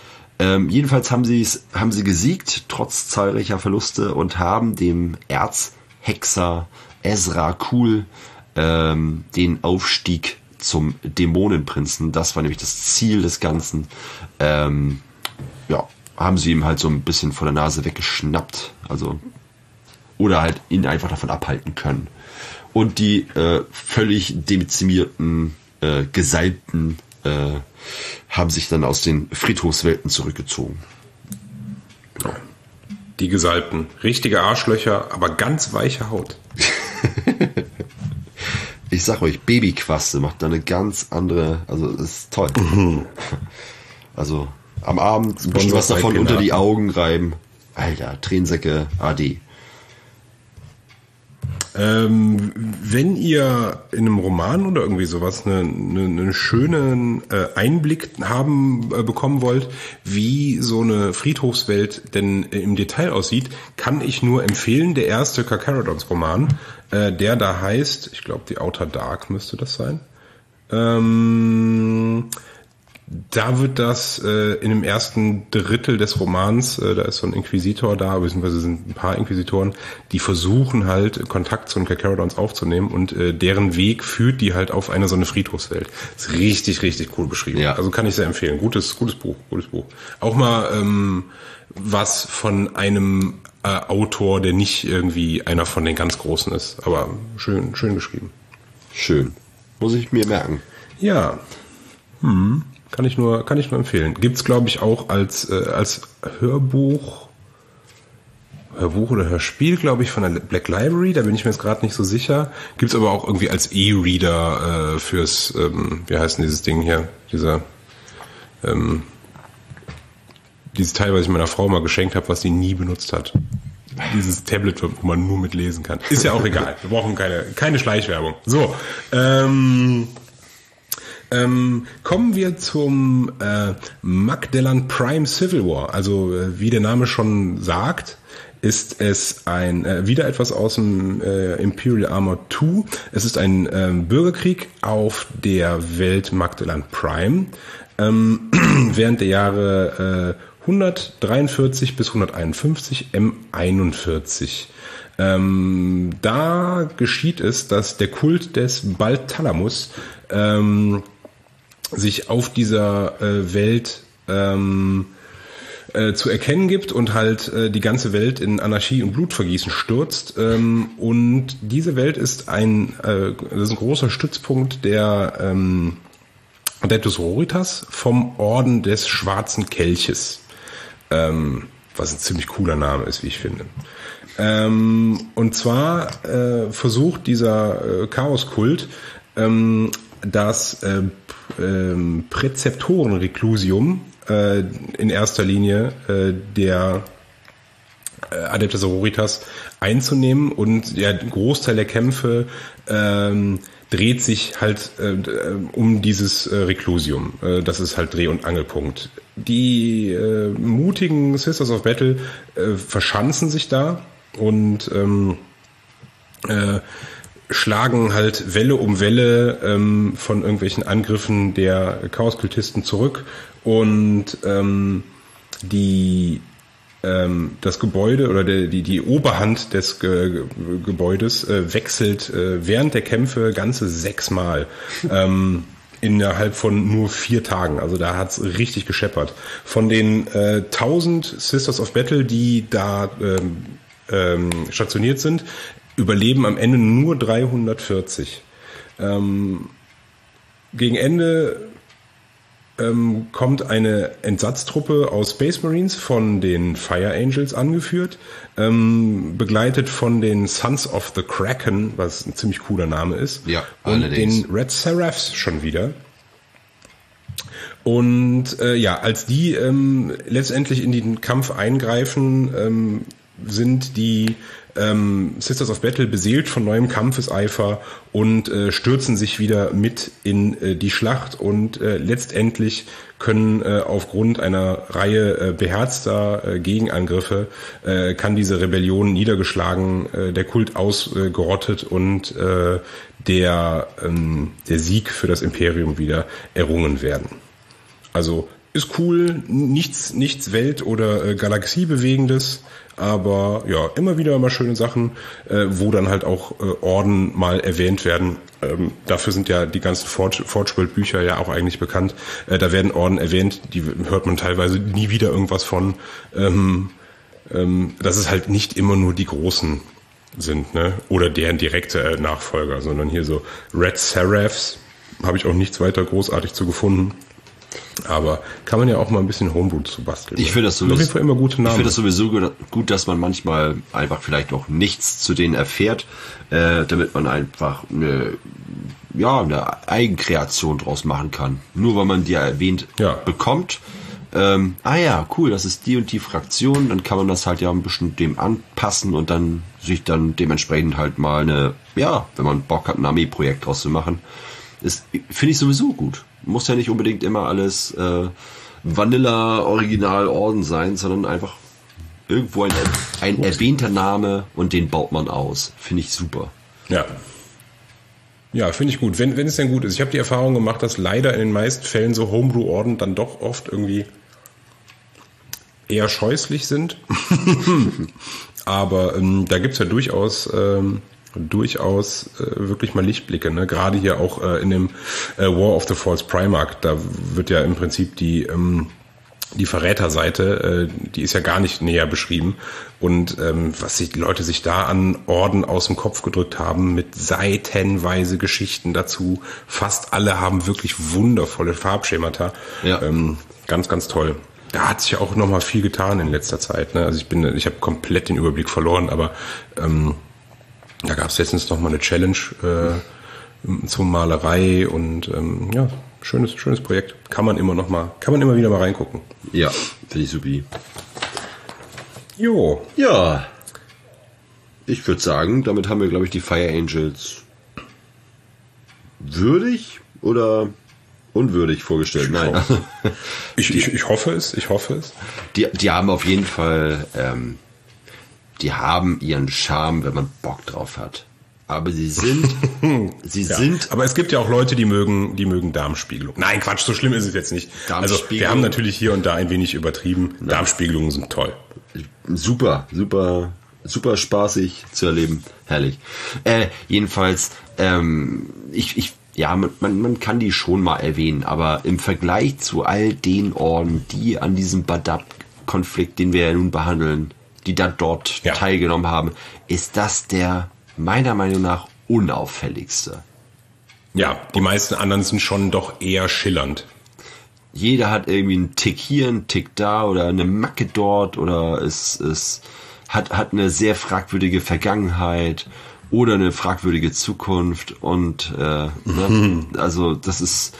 Ähm, jedenfalls haben sie haben sie gesiegt, trotz zahlreicher Verluste, und haben dem Erzhexer Ezra Kul ähm, den Aufstieg zum Dämonenprinzen, das war nämlich das Ziel des Ganzen, ähm, ja, haben sie ihm halt so ein bisschen vor der Nase weggeschnappt, also, oder halt ihn einfach davon abhalten können. Und die äh, völlig dezimierten äh, Gesalbten äh, haben sich dann aus den Friedhofswelten zurückgezogen. Genau. Die Gesalbten. Richtige Arschlöcher, aber ganz weiche Haut. Ich sag euch, Babyquaste macht da eine ganz andere, also das ist toll. Mhm. Also am Abend ein bisschen was davon unter die Augen reiben. Alter, Tränensäcke, A D. Ähm, wenn ihr in einem Roman oder irgendwie sowas einen eine, eine schönen äh, Einblick haben äh, bekommen wollt, wie so eine Friedhofswelt denn äh, im Detail aussieht, kann ich nur empfehlen, der erste Carcharodons Roman, äh, der da heißt, ich glaube die Outer Dark müsste das sein. Ähm, Da wird das äh, in dem ersten Drittel des Romans, äh, da ist so ein Inquisitor da, beziehungsweise sind ein paar Inquisitoren, die versuchen halt Kontakt zu den Carcharodons aufzunehmen und äh, deren Weg führt die halt auf eine so eine Friedhofswelt. Ist richtig, richtig cool beschrieben. Ja. Also kann ich sehr empfehlen. Gutes, gutes Buch, gutes Buch. Auch mal ähm, was von einem äh, Autor, der nicht irgendwie einer von den ganz Großen ist, aber schön, schön geschrieben. Schön. Muss ich mir merken. Ja. Hm. Kann ich nur, kann ich nur empfehlen. Gibt's, glaube ich, auch als äh, als Hörbuch, Hörbuch oder Hörspiel, glaube ich, von der Black Library. Da bin ich mir jetzt gerade nicht so sicher. Gibt's aber auch irgendwie als E-Reader äh, fürs, ähm, wie heißt denn dieses Ding hier, dieser, ähm, dieses Teil, was ich meiner Frau mal geschenkt habe, was sie nie benutzt hat. Dieses Tablet, wo man nur mit lesen kann. Ist ja auch egal. Wir brauchen keine keine Schleichwerbung. So. Ähm, Ähm, kommen wir zum äh, Magdellan Prime Civil War. Also äh, wie der Name schon sagt, ist es ein äh, wieder etwas aus dem äh, Imperial Armor zwei. Es ist ein äh, Bürgerkrieg auf der Welt Magdellan Prime ähm, während der Jahre äh, hundertdreiundvierzig bis hunderteinundfünfzig M einundvierzig. Ähm, da geschieht es, dass der Kult des Balthalamus ähm, sich auf dieser äh, Welt ähm, äh, zu erkennen gibt und halt äh, die ganze Welt in Anarchie und Blutvergießen stürzt. Ähm, und diese Welt ist ein, äh, das ist ein großer Stützpunkt der ähm, Adeptus Sororitas vom Orden des Schwarzen Kelches. Ähm, was ein ziemlich cooler Name ist, wie ich finde. Ähm, und zwar äh, versucht dieser äh, Chaoskult ähm, das äh, äh, Präzeptoren-Reklusium äh, in erster Linie äh, der äh, Adeptus Sororitas einzunehmen, und der Großteil der Kämpfe ähm, dreht sich halt äh, um dieses äh, Reklusium. Äh, das ist halt Dreh- und Angelpunkt. Die äh, mutigen Sisters of Battle äh, verschanzen sich da und ähm, äh, schlagen halt Welle um Welle ähm, von irgendwelchen Angriffen der Chaoskultisten zurück, und ähm, die ähm, das Gebäude oder der, die die Oberhand des Ge- Gebäudes äh, wechselt äh, während der Kämpfe ganze sechsmal ähm, innerhalb von nur vier Tagen. Also da hat's richtig gescheppert. Von den äh, tausend Sisters of Battle, die da ähm, ähm, stationiert sind, überleben am Ende nur dreihundertvierzig. Ähm, gegen Ende ähm, kommt eine Entsatztruppe aus Space Marines von den Fire Angels angeführt, ähm, begleitet von den Sons of the Kraken, was ein ziemlich cooler Name ist, ja, und allerdings. den Red Seraphs schon wieder. Und äh, ja, als die ähm, letztendlich in den Kampf eingreifen, ähm, sind die ähm, Sisters of Battle beseelt von neuem Kampfeseifer und äh, stürzen sich wieder mit in äh, die Schlacht, und äh, letztendlich können äh, aufgrund einer Reihe äh, beherzter äh, Gegenangriffe äh, kann diese Rebellion niedergeschlagen, äh, der Kult ausgerottet äh, und äh, der, ähm, der Sieg für das Imperium wieder errungen werden. Also ist cool, nichts, nichts Welt- oder äh, Galaxiebewegendes, aber ja, immer wieder mal schöne Sachen, äh, wo dann halt auch äh, Orden mal erwähnt werden. Ähm, dafür sind ja die ganzen Forge, Forge-World-Bücher ja auch eigentlich bekannt. Äh, da werden Orden erwähnt, die hört man teilweise nie wieder irgendwas von. Ähm, ähm, dass es halt nicht immer nur die Großen sind, ne? Oder deren direkte äh, Nachfolger, sondern hier so Red Seraphs, habe ich auch nichts weiter großartig zu gefunden. Aber kann man ja auch mal ein bisschen Homebrew zu basteln. Ich finde das sowieso, auf jeden Fall immer gute Namen. Ich finde das sowieso gut, dass man manchmal einfach vielleicht auch nichts zu denen erfährt, äh, damit man einfach eine, ja, eine Eigenkreation draus machen kann. Nur weil man die erwähnt ja. bekommt. Ähm, ah ja, cool, das ist die und die Fraktion, dann kann man das halt ja ein bisschen dem anpassen und dann sich dann dementsprechend halt mal eine, ja, wenn man Bock hat, ein Armeeprojekt draus zu machen. Ist, finde ich sowieso gut. Muss ja nicht unbedingt immer alles äh, Vanilla-Original-Orden sein, sondern einfach irgendwo ein, ein erwähnter Name und den baut man aus. Finde ich super. Ja. Ja, finde ich gut. Wenn, wenn es denn gut ist. Ich habe die Erfahrung gemacht, dass leider in den meisten Fällen so Homebrew-Orden dann doch oft irgendwie eher scheußlich sind. Aber ähm, da gibt's ja durchaus... Ähm, durchaus äh, wirklich mal Lichtblicke, ne? Gerade hier auch äh, in dem äh, War of the False Primarch, da wird ja im Prinzip die ähm, die Verräterseite, äh, die ist ja gar nicht näher beschrieben und ähm, was sich die Leute sich da an Orden aus dem Kopf gedrückt haben mit seitenweise Geschichten dazu, fast alle haben wirklich wundervolle Farbschemata, ja. ähm, ganz ganz toll. Da hat sich ja auch noch mal viel getan in letzter Zeit, ne? Also ich bin, ich habe komplett den Überblick verloren, aber ähm, da gab es letztens noch mal eine Challenge äh, zur Malerei und ähm, ja, schönes schönes Projekt. Kann man immer noch mal, kann man immer wieder mal reingucken. Ja, finde ich supi. Jo. Ja. Ich würde sagen, damit haben wir, glaube ich, die Fire Angels würdig oder unwürdig vorgestellt. Ich Nein. hoffe. ich, ich, ich hoffe es, ich hoffe es. Die, die haben auf jeden Fall... Ähm, die haben ihren Charme, wenn man Bock drauf hat. Aber sie sind, sie ja, sind. Aber es gibt ja auch Leute, die mögen, die mögen Darmspiegelung. Nein, Quatsch, so schlimm ist es jetzt nicht. Also wir haben natürlich hier und da ein wenig übertrieben. Nein. Darmspiegelungen sind toll. Super, super, super spaßig zu erleben. Herrlich. Äh, jedenfalls, ähm, ich, ich, ja, man, man kann die schon mal erwähnen, aber im Vergleich zu all den Orden, die an diesem Badab-Konflikt, den wir ja nun behandeln, die da dort ja. teilgenommen haben, ist das der meiner Meinung nach unauffälligste. Ja, die meisten anderen sind schon doch eher schillernd. Jeder hat irgendwie einen Tick hier, einen Tick da oder eine Macke dort oder es, es hat, hat eine sehr fragwürdige Vergangenheit oder eine fragwürdige Zukunft und äh, ne? Also das ist,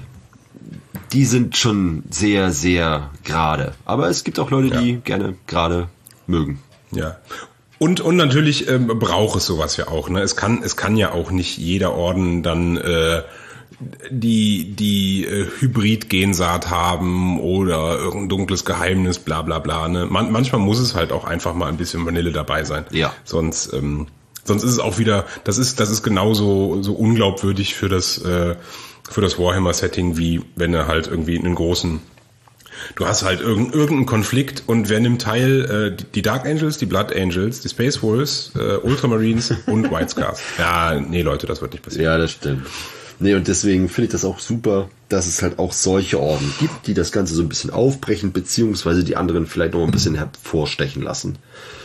die sind schon sehr, sehr gerade. Aber es gibt auch Leute, ja. die gerne gerade mögen. Ja. Und und natürlich ähm, braucht es sowas ja auch. Ne? Es kann es kann ja auch nicht jeder Orden dann äh, die die äh, Hybrid-Gensaat haben oder irgendein dunkles Geheimnis, bla bla bla. Ne? Man, manchmal muss es halt auch einfach mal ein bisschen Vanille dabei sein. Ja. Sonst ähm, sonst ist es auch wieder, das ist das ist genauso so unglaubwürdig für das äh, für das Warhammer-Setting, wie wenn er halt irgendwie einen großen Du hast halt irgendeinen Konflikt und wer nimmt teil? Äh, die Dark Angels, die Blood Angels, die Space Wolves, äh, Ultramarines und White Scars. Ja, nee, Leute, das wird nicht passieren. Ja, das stimmt. Nee, und deswegen finde ich das auch super, dass es halt auch solche Orden gibt, die das Ganze so ein bisschen aufbrechen, beziehungsweise die anderen vielleicht noch ein bisschen hervorstechen lassen.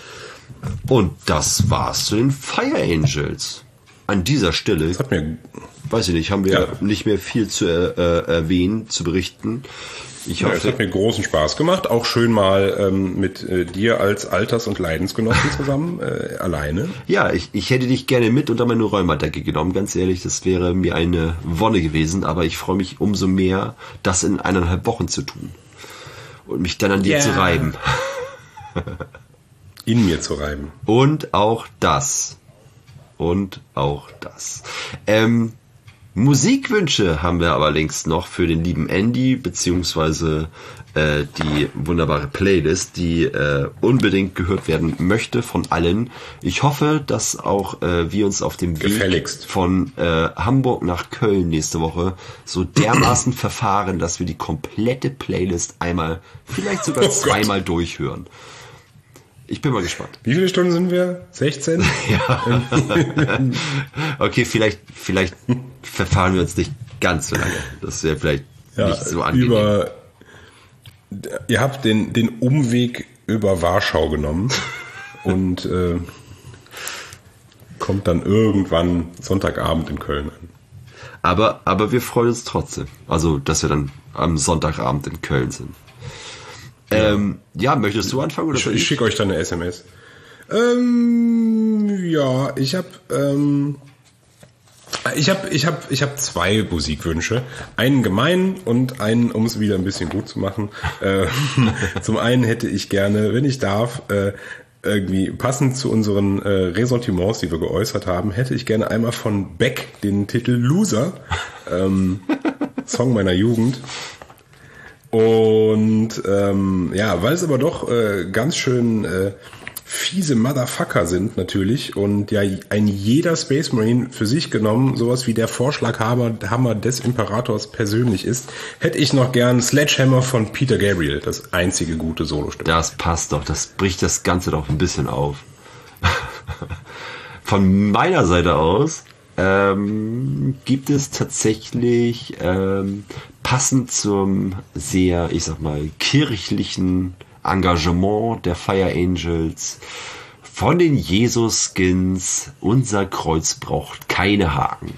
Und das war's zu den Fire Angels. An dieser Stelle, das hat mir, weiß ich nicht, haben wir ja. nicht mehr viel zu äh, erwähnen, zu berichten. Ich hoffe, ja, es hat mir großen Spaß gemacht, auch schön mal ähm, mit äh, dir als Alters- und Leidensgenossen zusammen, äh, alleine. Ja, ich, ich hätte dich gerne mit unter meine Rheumadecke genommen, ganz ehrlich, das wäre mir eine Wonne gewesen, aber ich freue mich umso mehr, das in eineinhalb Wochen zu tun und mich dann an dir yeah. zu reiben. In mir zu reiben. Und auch das. Und auch das. Ähm, Musikwünsche haben wir aber längst noch für den lieben Andy, beziehungsweise äh, die wunderbare Playlist, die äh, unbedingt gehört werden möchte von allen. Ich hoffe, dass auch äh, wir uns auf dem Weg Gefälligst. von äh, Hamburg nach Köln nächste Woche so dermaßen verfahren, dass wir die komplette Playlist einmal, vielleicht sogar Oh zweimal Gott. durchhören. Ich bin mal gespannt. Wie viele Stunden sind wir? sechzehn? Ja. Okay, vielleicht, vielleicht verfahren wir uns nicht ganz so lange. Das wäre vielleicht Ja, nicht so angenehm. über, ihr habt den, den Umweg über Warschau genommen und äh, kommt dann irgendwann Sonntagabend in Köln an. Aber, aber wir freuen uns trotzdem. Also, dass wir dann am Sonntagabend in Köln sind. Ja, ähm, ja möchtest du anfangen? Oder ich ich schicke euch dann eine S M S. Ähm, ja, ich habe ähm, ich habe ich habe ich habe zwei Musikwünsche, einen gemein und einen, um es wieder ein bisschen gut zu machen. Äh, zum einen hätte ich gerne, wenn ich darf, äh, irgendwie passend zu unseren äh, Ressentiments, die wir geäußert haben, hätte ich gerne einmal von Beck den Titel Loser, ähm, Song meiner Jugend. Und ähm, ja, weil es aber doch äh, ganz schön äh, fiese Motherfucker sind natürlich und ja ein jeder Space Marine für sich genommen sowas wie der Vorschlaghammer Hammer des Imperators persönlich ist, hätte ich noch gern Sledgehammer von Peter Gabriel, das einzige gute Solostück. Das passt doch, das bricht das Ganze doch ein bisschen auf. Von meiner Seite aus ähm, gibt es tatsächlich ähm, passend zum sehr, ich sag mal, kirchlichen Engagement der Fire Angels von den Jesus-Skins, unser Kreuz braucht keine Haken.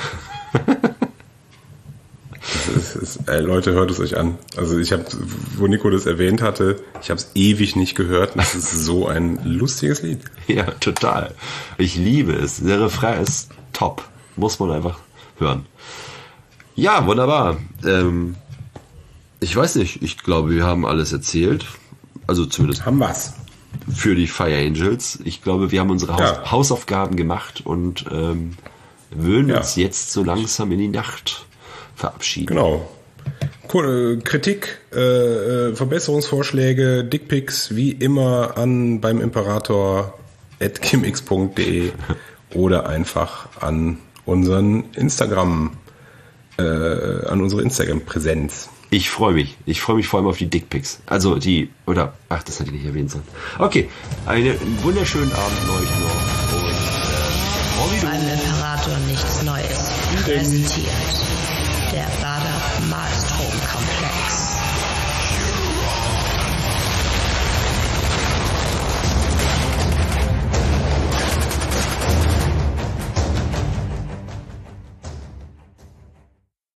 Das ist, ist, äh, Leute, hört es euch an. Also ich habe, wo Nico das erwähnt hatte, ich habe es ewig nicht gehört. Das ist so ein lustiges Lied. Ja, total. Ich liebe es. Der Refrain ist top. Muss man einfach hören. Ja, wunderbar. Ähm, ich weiß nicht. Ich glaube, wir haben alles erzählt. Also zumindest Haben wir's. für die Fire Angels. Ich glaube, wir haben unsere Haus- Ja. Hausaufgaben gemacht und ähm, würden Ja. uns jetzt so langsam in die Nacht verabschieden. Genau. Ko- äh, Kritik, äh, äh, Verbesserungsvorschläge, Dickpics wie immer an beim Imperator at gimx punkt de oder einfach an unseren Instagram, äh, an unsere Instagram-Präsenz. Ich freue mich. Ich freue mich vor allem auf die Dickpics. Also die, oder, ach, das hätte ich nicht erwähnen sollen. Okay, einen wunderschönen Abend euch noch. Und äh, Horrido. Beim Imperator nichts Neues. Präsentiert der Bader Malstrom Komplex.